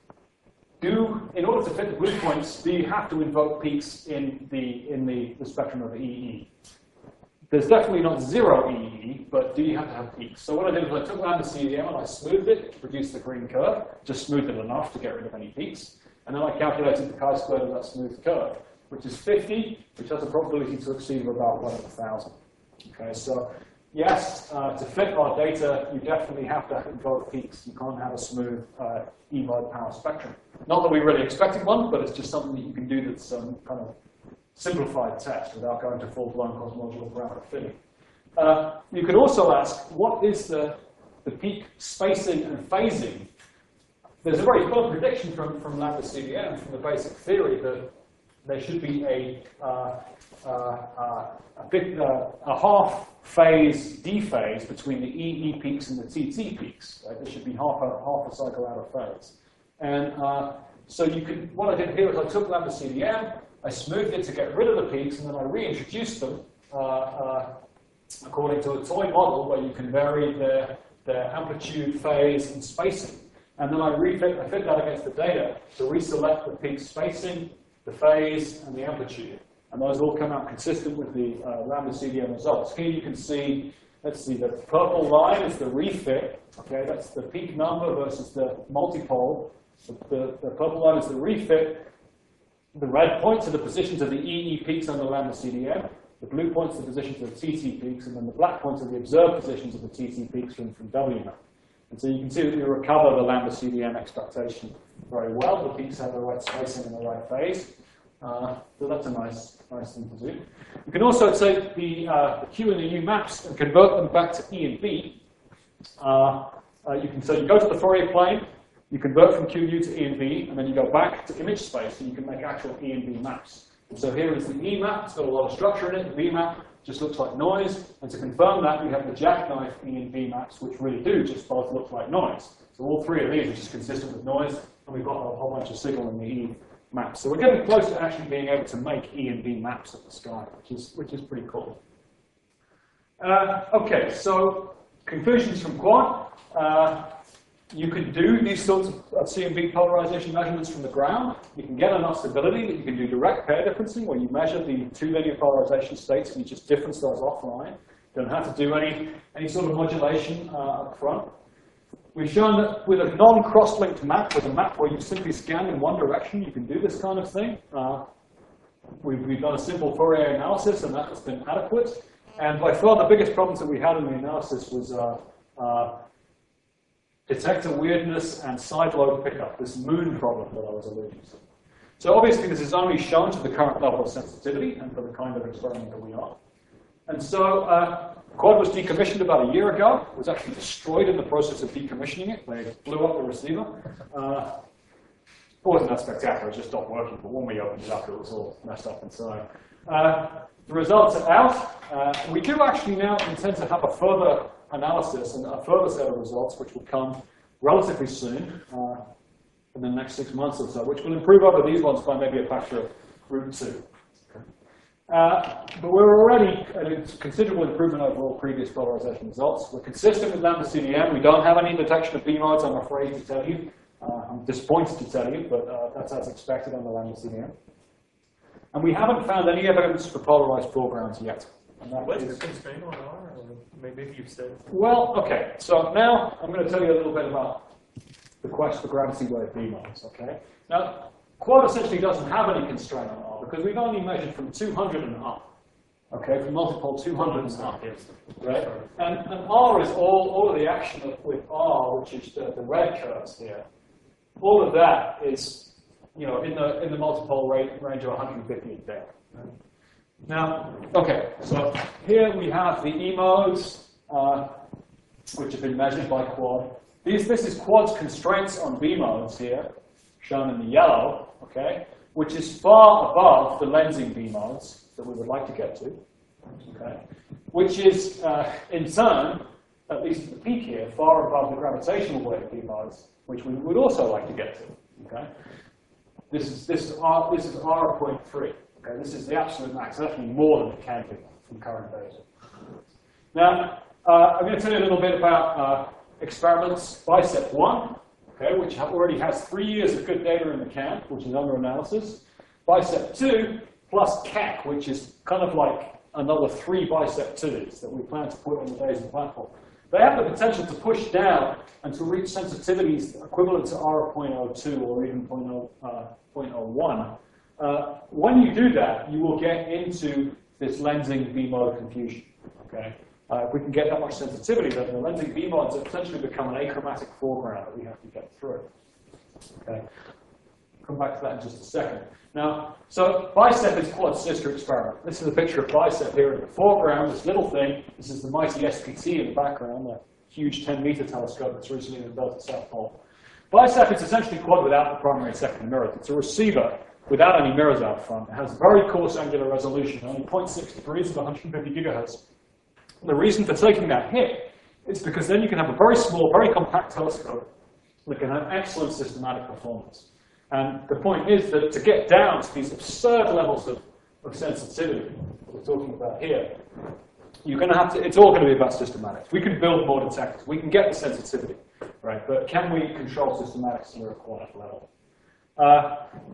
Do, in order to fit the blue points, do you have to invoke peaks in the in the, the spectrum of E E? There's definitely not zero E E, but do you have to have peaks? So what I did was I took lambda C D M and I smoothed it to produce the green curve, just smoothed it enough to get rid of any peaks, and then I calculated the chi-squared of that smooth curve, which is fifty, which has a probability to exceed of about one in a thousand. Okay, so yes, uh, to fit our data, you definitely have to invoke peaks. You can't have a smooth uh, E-mode power spectrum. Not that we really expected one, but it's just something that you can do that's some um, kind of simplified test without going to full-blown cosmological parameter fitting. Uh, you could also ask, what is the, the peak spacing and phasing? There's a very firm prediction from, from lambda C D M, from the basic theory, that there should be a, uh, uh, uh, a, bit, uh, a half phase dephase between the E E peaks and the T T peaks. Right? There should be half a, half a cycle out of phase. And uh, so you could, what I did here is I took lambda C D M, I smoothed it to get rid of the peaks, and then I reintroduced them uh, uh, according to a toy model where you can vary their, their amplitude, phase, and spacing. And then I refit I fit that against the data to reselect the peak spacing, the phase, and the amplitude. And those all come out consistent with the uh, lambda C D M results. Here you can see, let's see, the purple line is the refit. Okay, that's the peak number versus the multipole. The, the, the purple line is the refit. The red points are the positions of the E E peaks under lambda C D M. The blue points are the positions of the T T peaks, and then the black points are the observed positions of the T T peaks from, from W map. And so you can see that we recover the lambda C D M expectation very well. The peaks have the right spacing and the right phase. Uh, so that's a nice, nice thing to do. You can also take the, uh, the Q and the U maps and convert them back to E and B. Uh, uh, you can, so you go to the Fourier plane, you convert from Q U to E and B, and then you go back to image space, and you can make actual E and B maps. And so here is the E map. It's got a lot of structure in it. The B map just looks like noise. And to confirm that, we have the jackknife E and B maps, which really do just both look like noise. So all three of these are just consistent with noise, and we've got a whole bunch of signal in the E maps. So we're getting close to actually being able to make E and B maps of the sky, which is, which is pretty cool. Uh, okay, so conclusions from Quad. Uh, you can do these sorts of C and B polarization measurements from the ground. You can get enough stability that you can do direct pair differencing, where you measure the two linear polarization states and you just difference those offline. You don't have to do any, any sort of modulation uh, up front. We've shown that with a non-cross-linked map, with a map where you simply scan in one direction, you can do this kind of thing. Uh, we've, we've done a simple Fourier analysis, and that has been adequate. And by far, the biggest problems that we had in the analysis was uh, uh, detector weirdness and side lobe pickup, this moon problem that I was alluding to. So obviously, this is only shown to the current level of sensitivity and for the kind of experiment that we are. And so uh, Quad was decommissioned about a year ago. It was actually destroyed in the process of decommissioning it. They blew up the receiver. Uh, it wasn't that spectacular, it just stopped working. But when we opened it up, it was all messed up inside. Uh, the results are out. Uh, we do actually now intend to have a further analysis and a further set of results, which will come relatively soon, uh, in the next six months or so, which will improve over these ones by maybe a factor of root two. Uh, but we're already at a considerable improvement over all previous polarization results. We're consistent with lambda C D M. We don't have any detection of B modes, I'm afraid to tell you. Uh, I'm disappointed to tell you, but uh, that's as expected on the lambda C D M. And we haven't found any evidence for polarized foregrounds yet. And that What's is- the constraint on R? Or maybe you've said. Well, okay. So now I'm going to tell you a little bit about the quest for gravity wave B modes. Okay. Now, quad essentially doesn't have any constraint on R because we've only measured from two hundred and up. Okay, from multiple two hundred and up. Right? And, and R is all, all of the action of, with R, which is the, the red curves here. All of that is, you know, in the in the multipole rate range of one hundred fifty there. Right? Now, okay, so here we have the E modes, uh, which have been measured by quad. These, this is quad's constraints on B modes here, shown in the yellow, okay, which is far above the lensing B modes that we would like to get to, okay, which is, uh, in turn, at least at the peak here, far above the gravitational wave B modes, which we would also like to get to, okay. This is, this is R, this is R zero point three. Okay, this is the absolute max, actually more than it can be from current data. Now, uh, I'm going to tell you a little bit about uh, experiments, BICEP one, okay, which have already has three years of good data in the can, which is under analysis. BICEP two plus C A C, which is kind of like another three BICEP twos that we plan to put on the DAISY platform. They have the potential to push down and to reach sensitivities equivalent to R zero point zero two or even zero point zero one. Uh, when you do that, you will get into this lensing B mode confusion. Okay, uh, if we can get that much sensitivity, then the lensing B modes essentially become an achromatic foreground that we have to get through. Okay, come back to that in just a second. Now, so BICEP is quad's sister experiment. This is a picture of BICEP here in the foreground. This little thing. This is the mighty S P T in the background, a huge ten meter telescope that's recently been built at South Pole. BICEP is essentially quad without the primary and secondary mirrors. It's a receiver without any mirrors out front. It has very coarse angular resolution, only zero point six degrees of one hundred fifty gigahertz. And the reason for taking that hit is because then you can have a very small, very compact telescope that can have excellent systematic performance. And the point is that to get down to these absurd levels of, of sensitivity that we're talking about here, you're going to have to, it's all going to be about systematics. We can build more detectors. We can get the sensitivity, right? But can we control systematics to a quad level? Uh,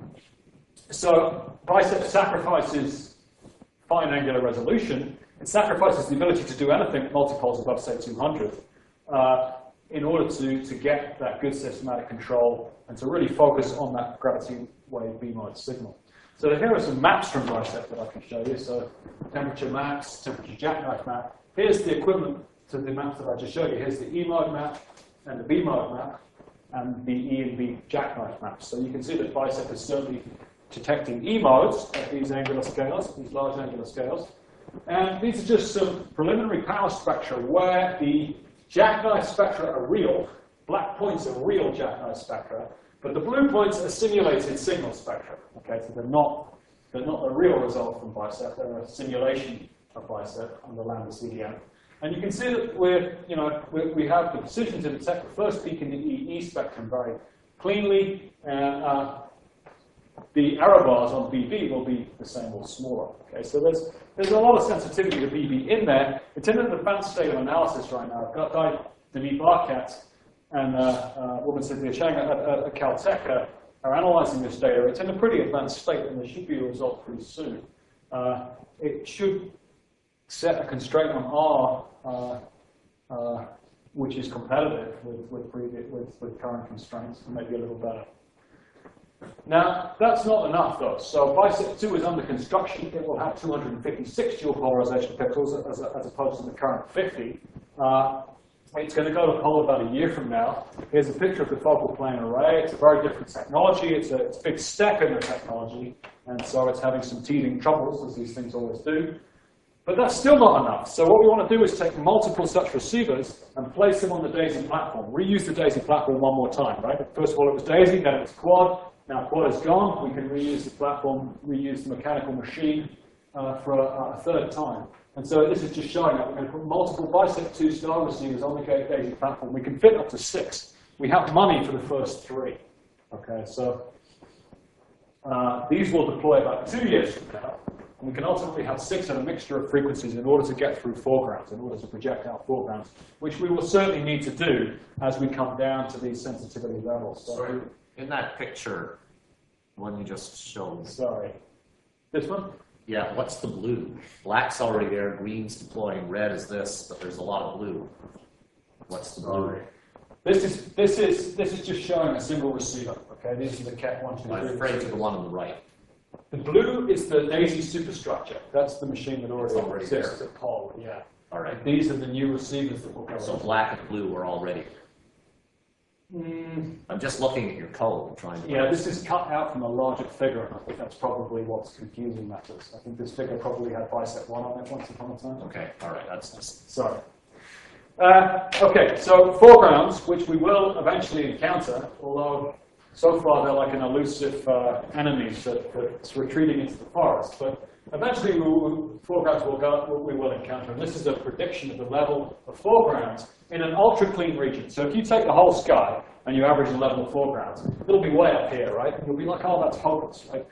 So BICEP sacrifices fine angular resolution. It sacrifices the ability to do anything multipoles above, say, two hundred uh, in order to, to get that good systematic control and to really focus on that gravity wave B mode signal. So here are some maps from BICEP that I can show you. So temperature maps, temperature jackknife map. Here's the equivalent to the maps that I just showed you. Here's the E mode map and the B mode map and the E and B jackknife maps. So you can see that BICEP is certainly detecting E modes at these angular scales, these large angular scales. And these are just some preliminary power spectra where the jackknife spectra are real, black points are real jackknife spectra, but the blue points are simulated signal spectra. Okay, so they're not, they're not a real result from BICEP, they're a simulation of BICEP on the lambda C D M. And you can see that we're, you know, we, we have the precision to detect the first peak in the E, e spectrum very cleanly, and uh, the error bars on B B will be the same or smaller. Okay, so there's there's a lot of sensitivity to B B in there. It's in an advanced state of analysis right now. I've got guy Denis Barkat and uh, uh, woman Cynthia Chang at, at, at Caltech uh, are analyzing this data. It's in a pretty advanced state, and there should be a result pretty soon. Uh, it should set a constraint on R, uh, uh, which is competitive with with, previous, with with current constraints, and maybe a little better. Now, that's not enough, though. So BICEP two is under construction. It will have two hundred fifty-six dual polarization pixels as, as opposed to the current fifty. Uh, it's going to go to pole about a year from now. Here's a picture of the focal plane array. It's a very different technology. It's a, it's a big step in the technology, and so it's having some teething troubles, as these things always do. But that's still not enough. So what we want to do is take multiple such receivers and place them on the DAISY platform. Reuse the DAISY platform one more time, right? First of all, it was DAISY, then it was Quad. Now Quad is gone. We can reuse the platform, reuse the mechanical machine uh, for a, a third time. And so this is just showing that we're going to put multiple BICEP two star receivers on the DAISY platform. We can fit up to six. We have money for the first three. Okay, so uh, these will deploy about two years from now. And we can ultimately have six and a mixture of frequencies in order to get through foregrounds, in order to project out foregrounds, which we will certainly need to do as we come down to these sensitivity levels. So, Sorry. In that picture, one you just showed, sorry. This one? yeah, what's the blue? Black's already there, green's deploying, red is this, but there's a lot of blue. What's the blue? This is, this is, this is just showing a single receiver. Okay, these are the Cat one, two, I'm three. afraid to the one on the right. The blue is the DAISY superstructure. That's the machine that already, It's already exists there. at Pole, yeah. All right. And these are the new receivers that will go So in. black and blue are already. Mm, I'm just looking at your code, trying to. yeah, this is cut out from a larger figure, and I think that's probably what's confusing matters. I think this figure probably had bicep one on it once upon a time. Okay, all right, that's just. Sorry. Uh, okay, so foregrounds, which we will eventually encounter, although so far they're like an elusive uh, enemy that, that's retreating into the forest. But eventually, we will, foregrounds will go, we will encounter, and this is a prediction of the level of foregrounds in an ultra-clean region. So if you take the whole sky and you average the level of foregrounds, it'll be way up here, right? You'll be like, oh, that's hopeless, right?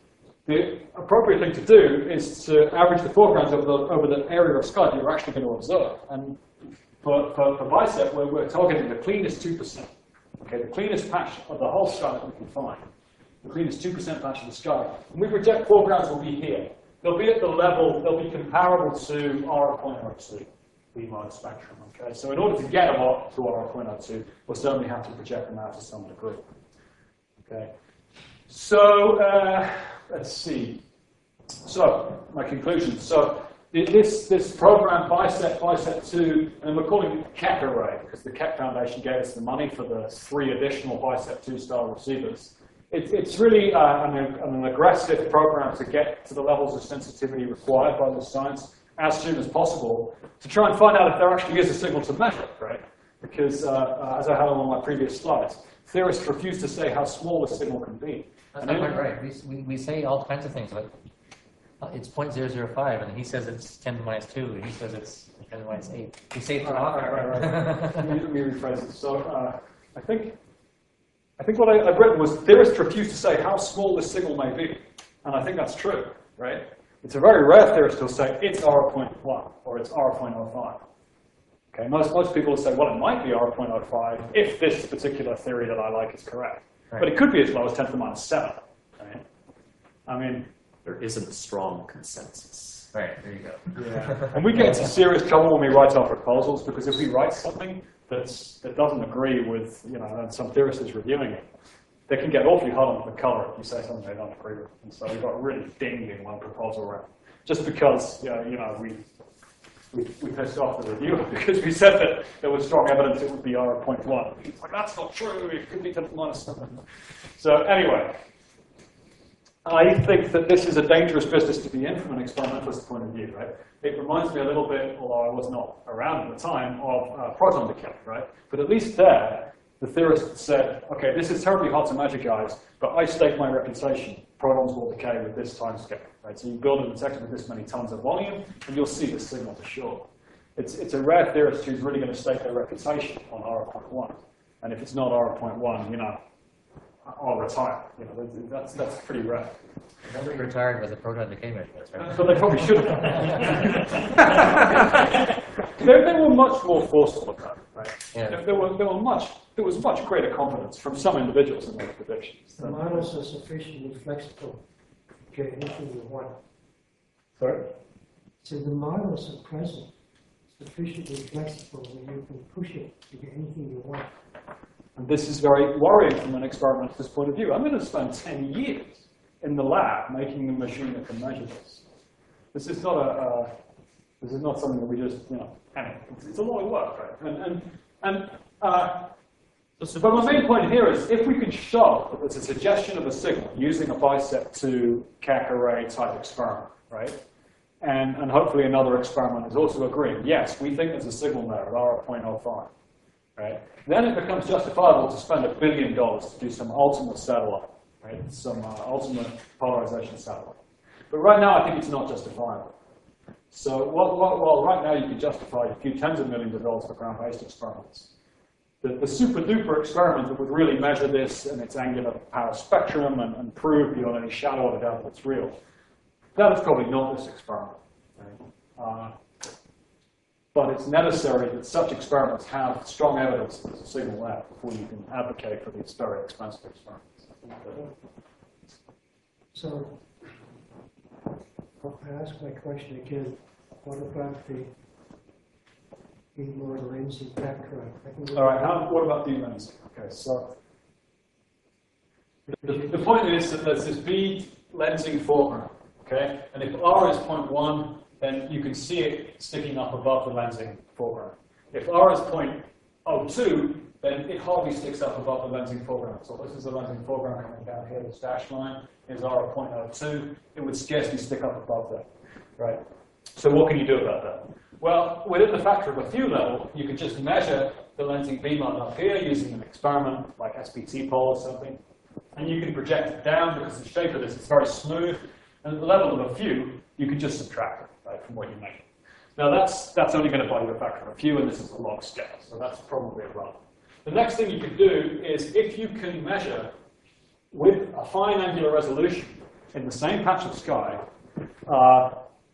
The appropriate thing to do is to average the foregrounds over the, over the area of sky that you're actually going to observe. And for, for, for BICEP, we're, we're targeting the cleanest two percent. Okay, the cleanest patch of the whole sky that we can find. The cleanest two percent patch of the sky. And we project foregrounds will be here. They'll be at the level, they'll be comparable to R zero point zero two, the mode spectrum. Okay, so in order to get them up to R zero point zero two, we'll certainly have to project them out to some degree. Okay, so uh, let's see. So my conclusion. So this this program BICEP, BICEP two, and we're calling it Keck Array because the Keck Foundation gave us the money for the three additional BICEP two style receivers. It, it's really uh, an, an aggressive program to get to the levels of sensitivity required by the science as soon as possible to try and find out if there actually is a signal to measure, right? Because uh, uh, as I had on one of my previous slides, theorists refuse to say how small the signal can be. That's And not then- quite right. We, we, we say all kinds of things, like uh, it's zero point zero zero five, and he says it's ten to the minus two, and he says it's ten to the minus eight. We say it too often. Right, right, right. Let me, let me rephrase it. So uh, I think I think what I, I've written was theorists refuse to say how small this signal may be, and I think that's true, right? It's a very rare theorist who'll say it's R zero point one or it's R zero point zero five. Okay, most most people will say, well, it might be R zero point zero five if this particular theory that I like is correct, Right. but it could be as low as ten to the minus seven. Right? I mean. There isn't a strong consensus. Right, there you go. Yeah. And we get into serious trouble when we write our proposals because if we write something that's, that doesn't agree with, you know, and some theorist is reviewing it, they can get awfully hard on the color if you say something they don't agree with. And so we got really dinged in one proposal round just because, you know, you know we, we, we pissed off the reviewer because we said that there was strong evidence it would be R zero point one. It's like, that's not true, it could be ten to the minus seven. So anyway. I think that this is a dangerous business to be in from an experimentalist point of view, right? It reminds me a little bit, although I was not around at the time, of uh, proton decay, right? But at least there, the theorist said, okay, this is terribly hard to measure, guys, but I stake my reputation. Protons will decay with this time scale, right? So you build a detector with this many tons of volume, and you'll see this signal for sure. It's, it's a rare theorist who's really going to stake their reputation on R zero point one. And if it's not R zero point one, you know, I'll retire. You know, that's, that's pretty rare. Nobody retired with a proton decay measurements, right? But they probably should have done. they, they were much more forceful about it, right? Yeah. There, were, there, were much, there was much greater confidence from some individuals in their predictions. The models are sufficiently flexible to get anything you want. Sorry? So the models are present, sufficiently flexible that you can push it to get anything you want. And this is very worrying from an experimentalist point of view. I'm going to spend ten years in the lab making a machine that can measure this. This is not a, uh, this is not something that we just, you know, anyway, it's, it's a lot of work, right? And, and, and uh, but my main point here is if we can show that there's a suggestion of a signal using a BICEP two Keck array type experiment, right? And, and hopefully another experiment is also agreeing, yes, we think there's a signal there at R zero point zero five. Right? Then it becomes justifiable to spend a billion dollars to do some ultimate satellite, right? Some uh, ultimate polarization satellite. But right now, I think it's not justifiable. So, well, well, well, right now you can justify a few tens of millions of dollars for ground-based experiments. The, the super-duper experiment that would really measure this in its angular power spectrum and, and prove beyond any shadow of a doubt that it's real That is probably not this experiment. Right? Uh, but it's necessary that such experiments have strong evidence that there's a signal there before you can advocate for these very expensive experiments. So, I'll ask my question again. What about the more lensing background? All right, how, what about delensing? Okay, so the, the point is that there's this bead lensing foreground, okay? And if R is zero point one, then you can see it sticking up above the lensing foreground. If R is zero point zero two, then it hardly sticks up above the lensing foreground. So this is the lensing foreground coming down here, this dashed line is R of zero point zero two. It would scarcely stick up above that, right? So what can you do about that? Well, within the factor of a few level, you can just measure the lensing beam line up here using an experiment like S P T pole or something. And you can project it down because the shape of this is very smooth. And at the level of a few, you can just subtract it, right, from what you measure. Now that's, that's only going to buy you a factor of a few, and this is a log scale, so that's probably irrelevant. The next thing you can do is if you can measure with a fine angular resolution in the same patch of sky, uh,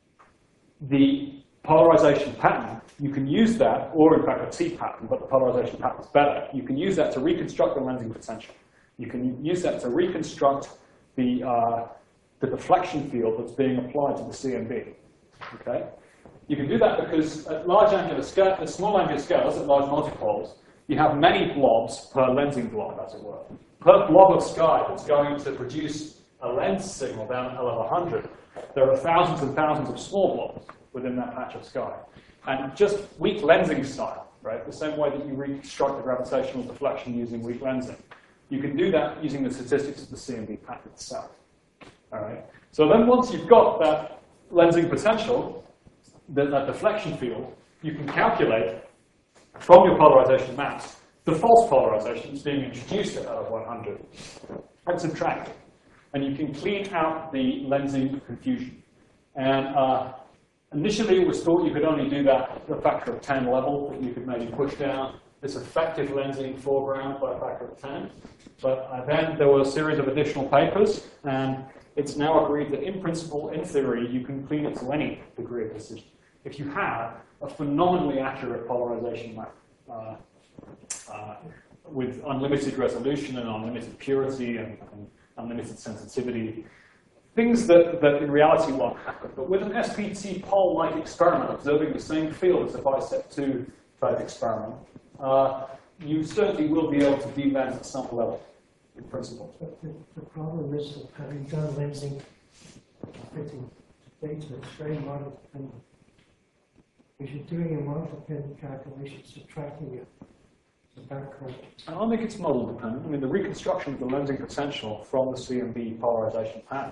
the polarization pattern, you can use that, or in fact a T pattern, but the polarization pattern is better. You can use that to reconstruct the lensing potential. You can use that to reconstruct the, uh, the deflection field that's being applied to the C M B. Okay? You can do that because at large angular scale, at small angular scales, at large multipoles, you have many blobs per lensing blob, as it were. Per blob of sky that's going to produce a lens signal down at L of one hundred, there are thousands and thousands of small blobs within that patch of sky. And just weak lensing style, right? The same way that you reconstruct the gravitational deflection using weak lensing. You can do that using the statistics of the C M B pattern itself. All right? So then once you've got that lensing potential, that, that deflection field, you can calculate from your polarization maps the false polarizations being introduced at L of one hundred and subtract it. And you can clean out the lensing confusion. And uh, initially it was thought you could only do that at a factor of ten level, that you could maybe push down this effective lensing foreground by a factor of ten. But uh, then there were a series of additional papers, and it's now agreed that in principle, in theory, you can clean it to any degree of precision if you have a phenomenally accurate polarization map uh, uh, with unlimited resolution and unlimited purity and, and unlimited sensitivity. Things that, that in reality won't happen. But with an S P T pole-like experiment, observing the same field as a BICEP two type experiment, uh, you certainly will be able to delens at some level, in principle. But the, the problem is that having done lensing fitting data, it's very model dependent. Because you're doing a model dependent calculation, subtracting it the background. I don't think it's model dependent. I mean, the reconstruction of the lensing potential from the C M B polarization pattern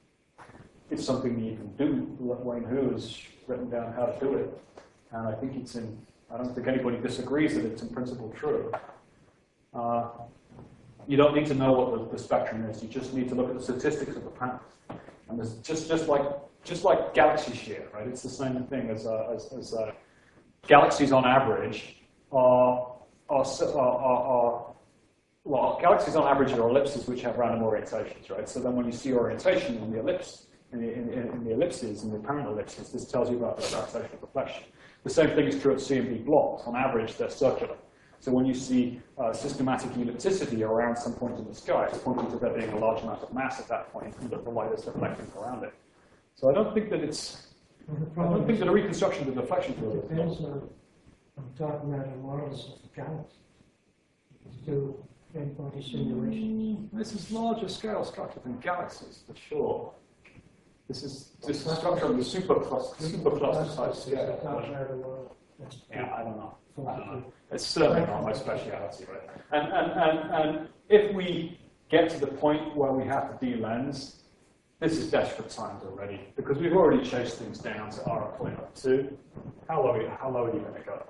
is something that you can do. Wayne Hu has written down how to do it. And I think it's in, I don't think anybody disagrees that it's in principle true. Uh, you don't need to know what the, the spectrum is. You just need to look at the statistics of the pattern. And there's just, just like just like galaxy shear, right? It's the same thing as, uh, as, as uh, galaxies on average are, are, are, are, well, galaxies on average are ellipses which have random orientations, right? So then when you see orientation in the ellipse, in the, in, in the ellipses, in the apparent ellipses, this tells you about the gravitational deflection. The same thing is true at C M B blobs. On average, they're circular. So when you see uh, systematic ellipticity around some point in the sky, it's pointing to there being a large amount of mass at that point, and that the light is deflecting around it. So I don't think that it's, Well, I don't think that a reconstruction of the deflection It field depends is. on, on talking about the models of the galaxy. To do n-body simulations. This is larger scale structure than galaxies, for sure. This is this is structure of the supercluster, supercluster type scale. Yeah, I don't know. I don't know. It's certainly not my speciality, right? And, and, and, and if we get to the point where we have to delens, this is desperate times already, because we've already chased things down to R of zero point zero two. How low, how low are you going to go?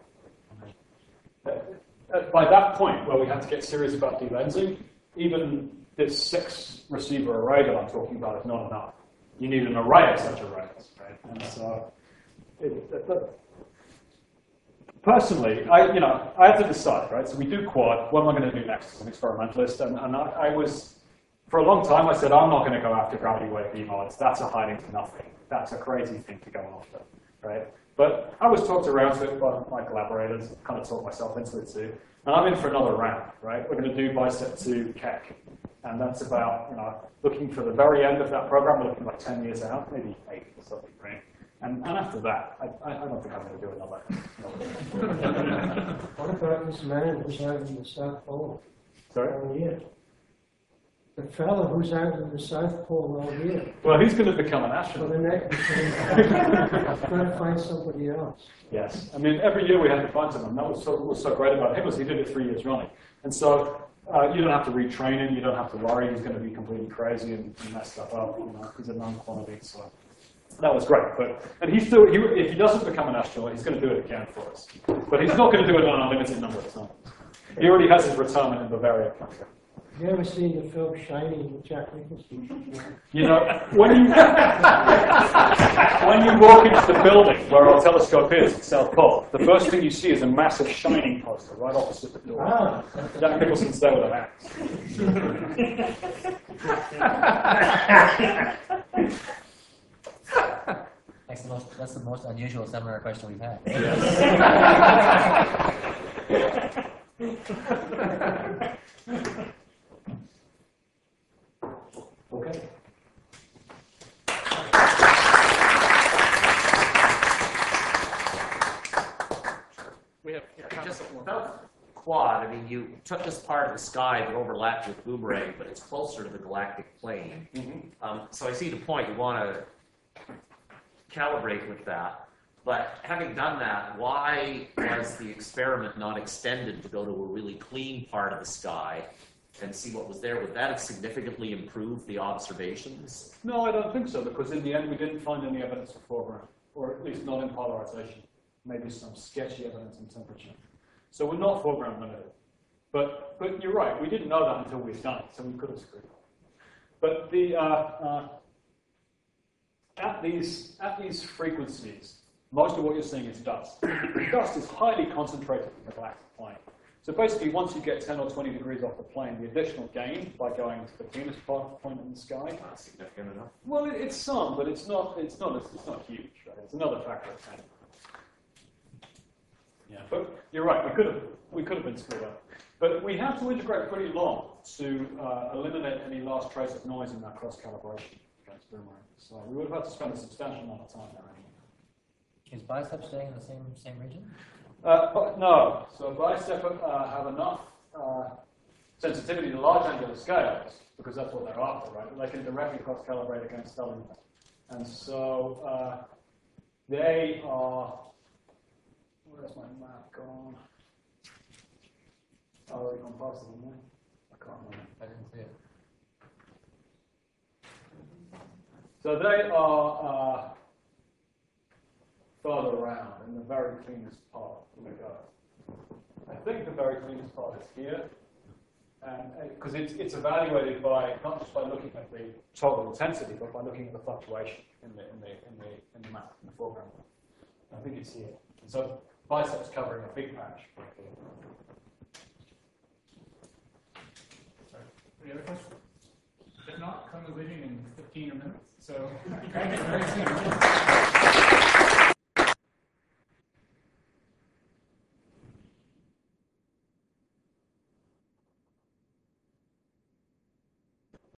Uh, by that point, where we had to get serious about delensing, even this six receiver array that I'm talking about is not enough. You need an array of such arrays, right? And so, it, it, it, personally, I, you know, I had to decide, right? So we do quad. What am I going to do next as an experimentalist? And, and I, I was, for a long time I said, I'm not going to go after gravity wave B mods. That's a hiding to nothing. That's a crazy thing to go after, right? But I was talked around to it by my collaborators, kind of talked myself into it too. And I'm in for another round, right? We're going to do bicep two keck. And that's about, you know, looking for the very end of that program, we're looking like ten years out, maybe eight or something, right? And, and after that, I, I don't think I'm going to do another. What about this man who's out in the South Pole Sorry? all year? The fellow who's out in the South Pole all year. Well, he's going to become an For astronaut. the next, I've got to find somebody else. Yes. I mean, every year we had to find someone. That was so, what was so great about him was he did it three years running. And so uh, you don't have to retrain him. You don't have to worry he's going to be completely crazy and, and mess stuff up. You know, he's a known quantity. So that was great. But and he's still, he, if he doesn't become an astronaut, he's going to do it again for us. But he's not going to do it on a limited number of times. He already has his retirement in Bavaria. Have you ever seen the film Shining with Jack Nicholson? You know, when you when you walk into the building where our telescope is at South Pole, the first thing you see is a massive shining poster right opposite the door. Ah. Jack Nicholson's there with an axe. That's the most, that's the most unusual seminar question we've had. Okay. We have Just about quad, I mean, you took this part of the sky that overlapped with Boomerang, but it's closer to the galactic plane. Um, so I see the point. You want to calibrate with that. But having done that, why was the experiment not extended to go to a really clean part of the sky and see what was there? Would that have significantly improved the observations? No, I don't think so, because in the end we didn't find any evidence of foreground, or at least not in polarization. Maybe some sketchy evidence in temperature. So we're not foreground limited. But but you're right, we didn't know that until we'd done it, so we could have screwed up. But the uh, uh, at these at these frequencies, most of what you're seeing is dust. Dust is highly concentrated in the galactic plane. So basically, once you get ten or twenty degrees off the plane, the additional gain by going to the cleanest part point in the sky. Not significant enough. Well, it, it's some, but it's not. It's not. It's not huge. Right? It's another factor of ten. Yeah, but you're right. We could have. We could have been screwed up. But we have to integrate pretty long to uh, eliminate any last trace of noise in that cross calibration against Boomerang. So we would have had to spend a substantial amount of time there. Anyway. Is bicep staying in the same same region? Uh, but no. So bicep uh, have enough uh, sensitivity to large angular scales, because that's what they're after, right? They can directly cross-calibrate against stellar units. And so uh, they are, where's my map gone? Oh, they've gone past it, haven't they? I can't remember. I didn't see it. So they are uh, further around in the very cleanest part of the go. I think the very cleanest part is here, and because it's, it's evaluated by not just by looking at the total intensity, but by looking at the fluctuation in the in the in the in the map in the foreground. I think it's here. And so biceps covering a big patch right here. Any other questions? If not, come to the meeting in fifteen minutes. So, thank you very soon.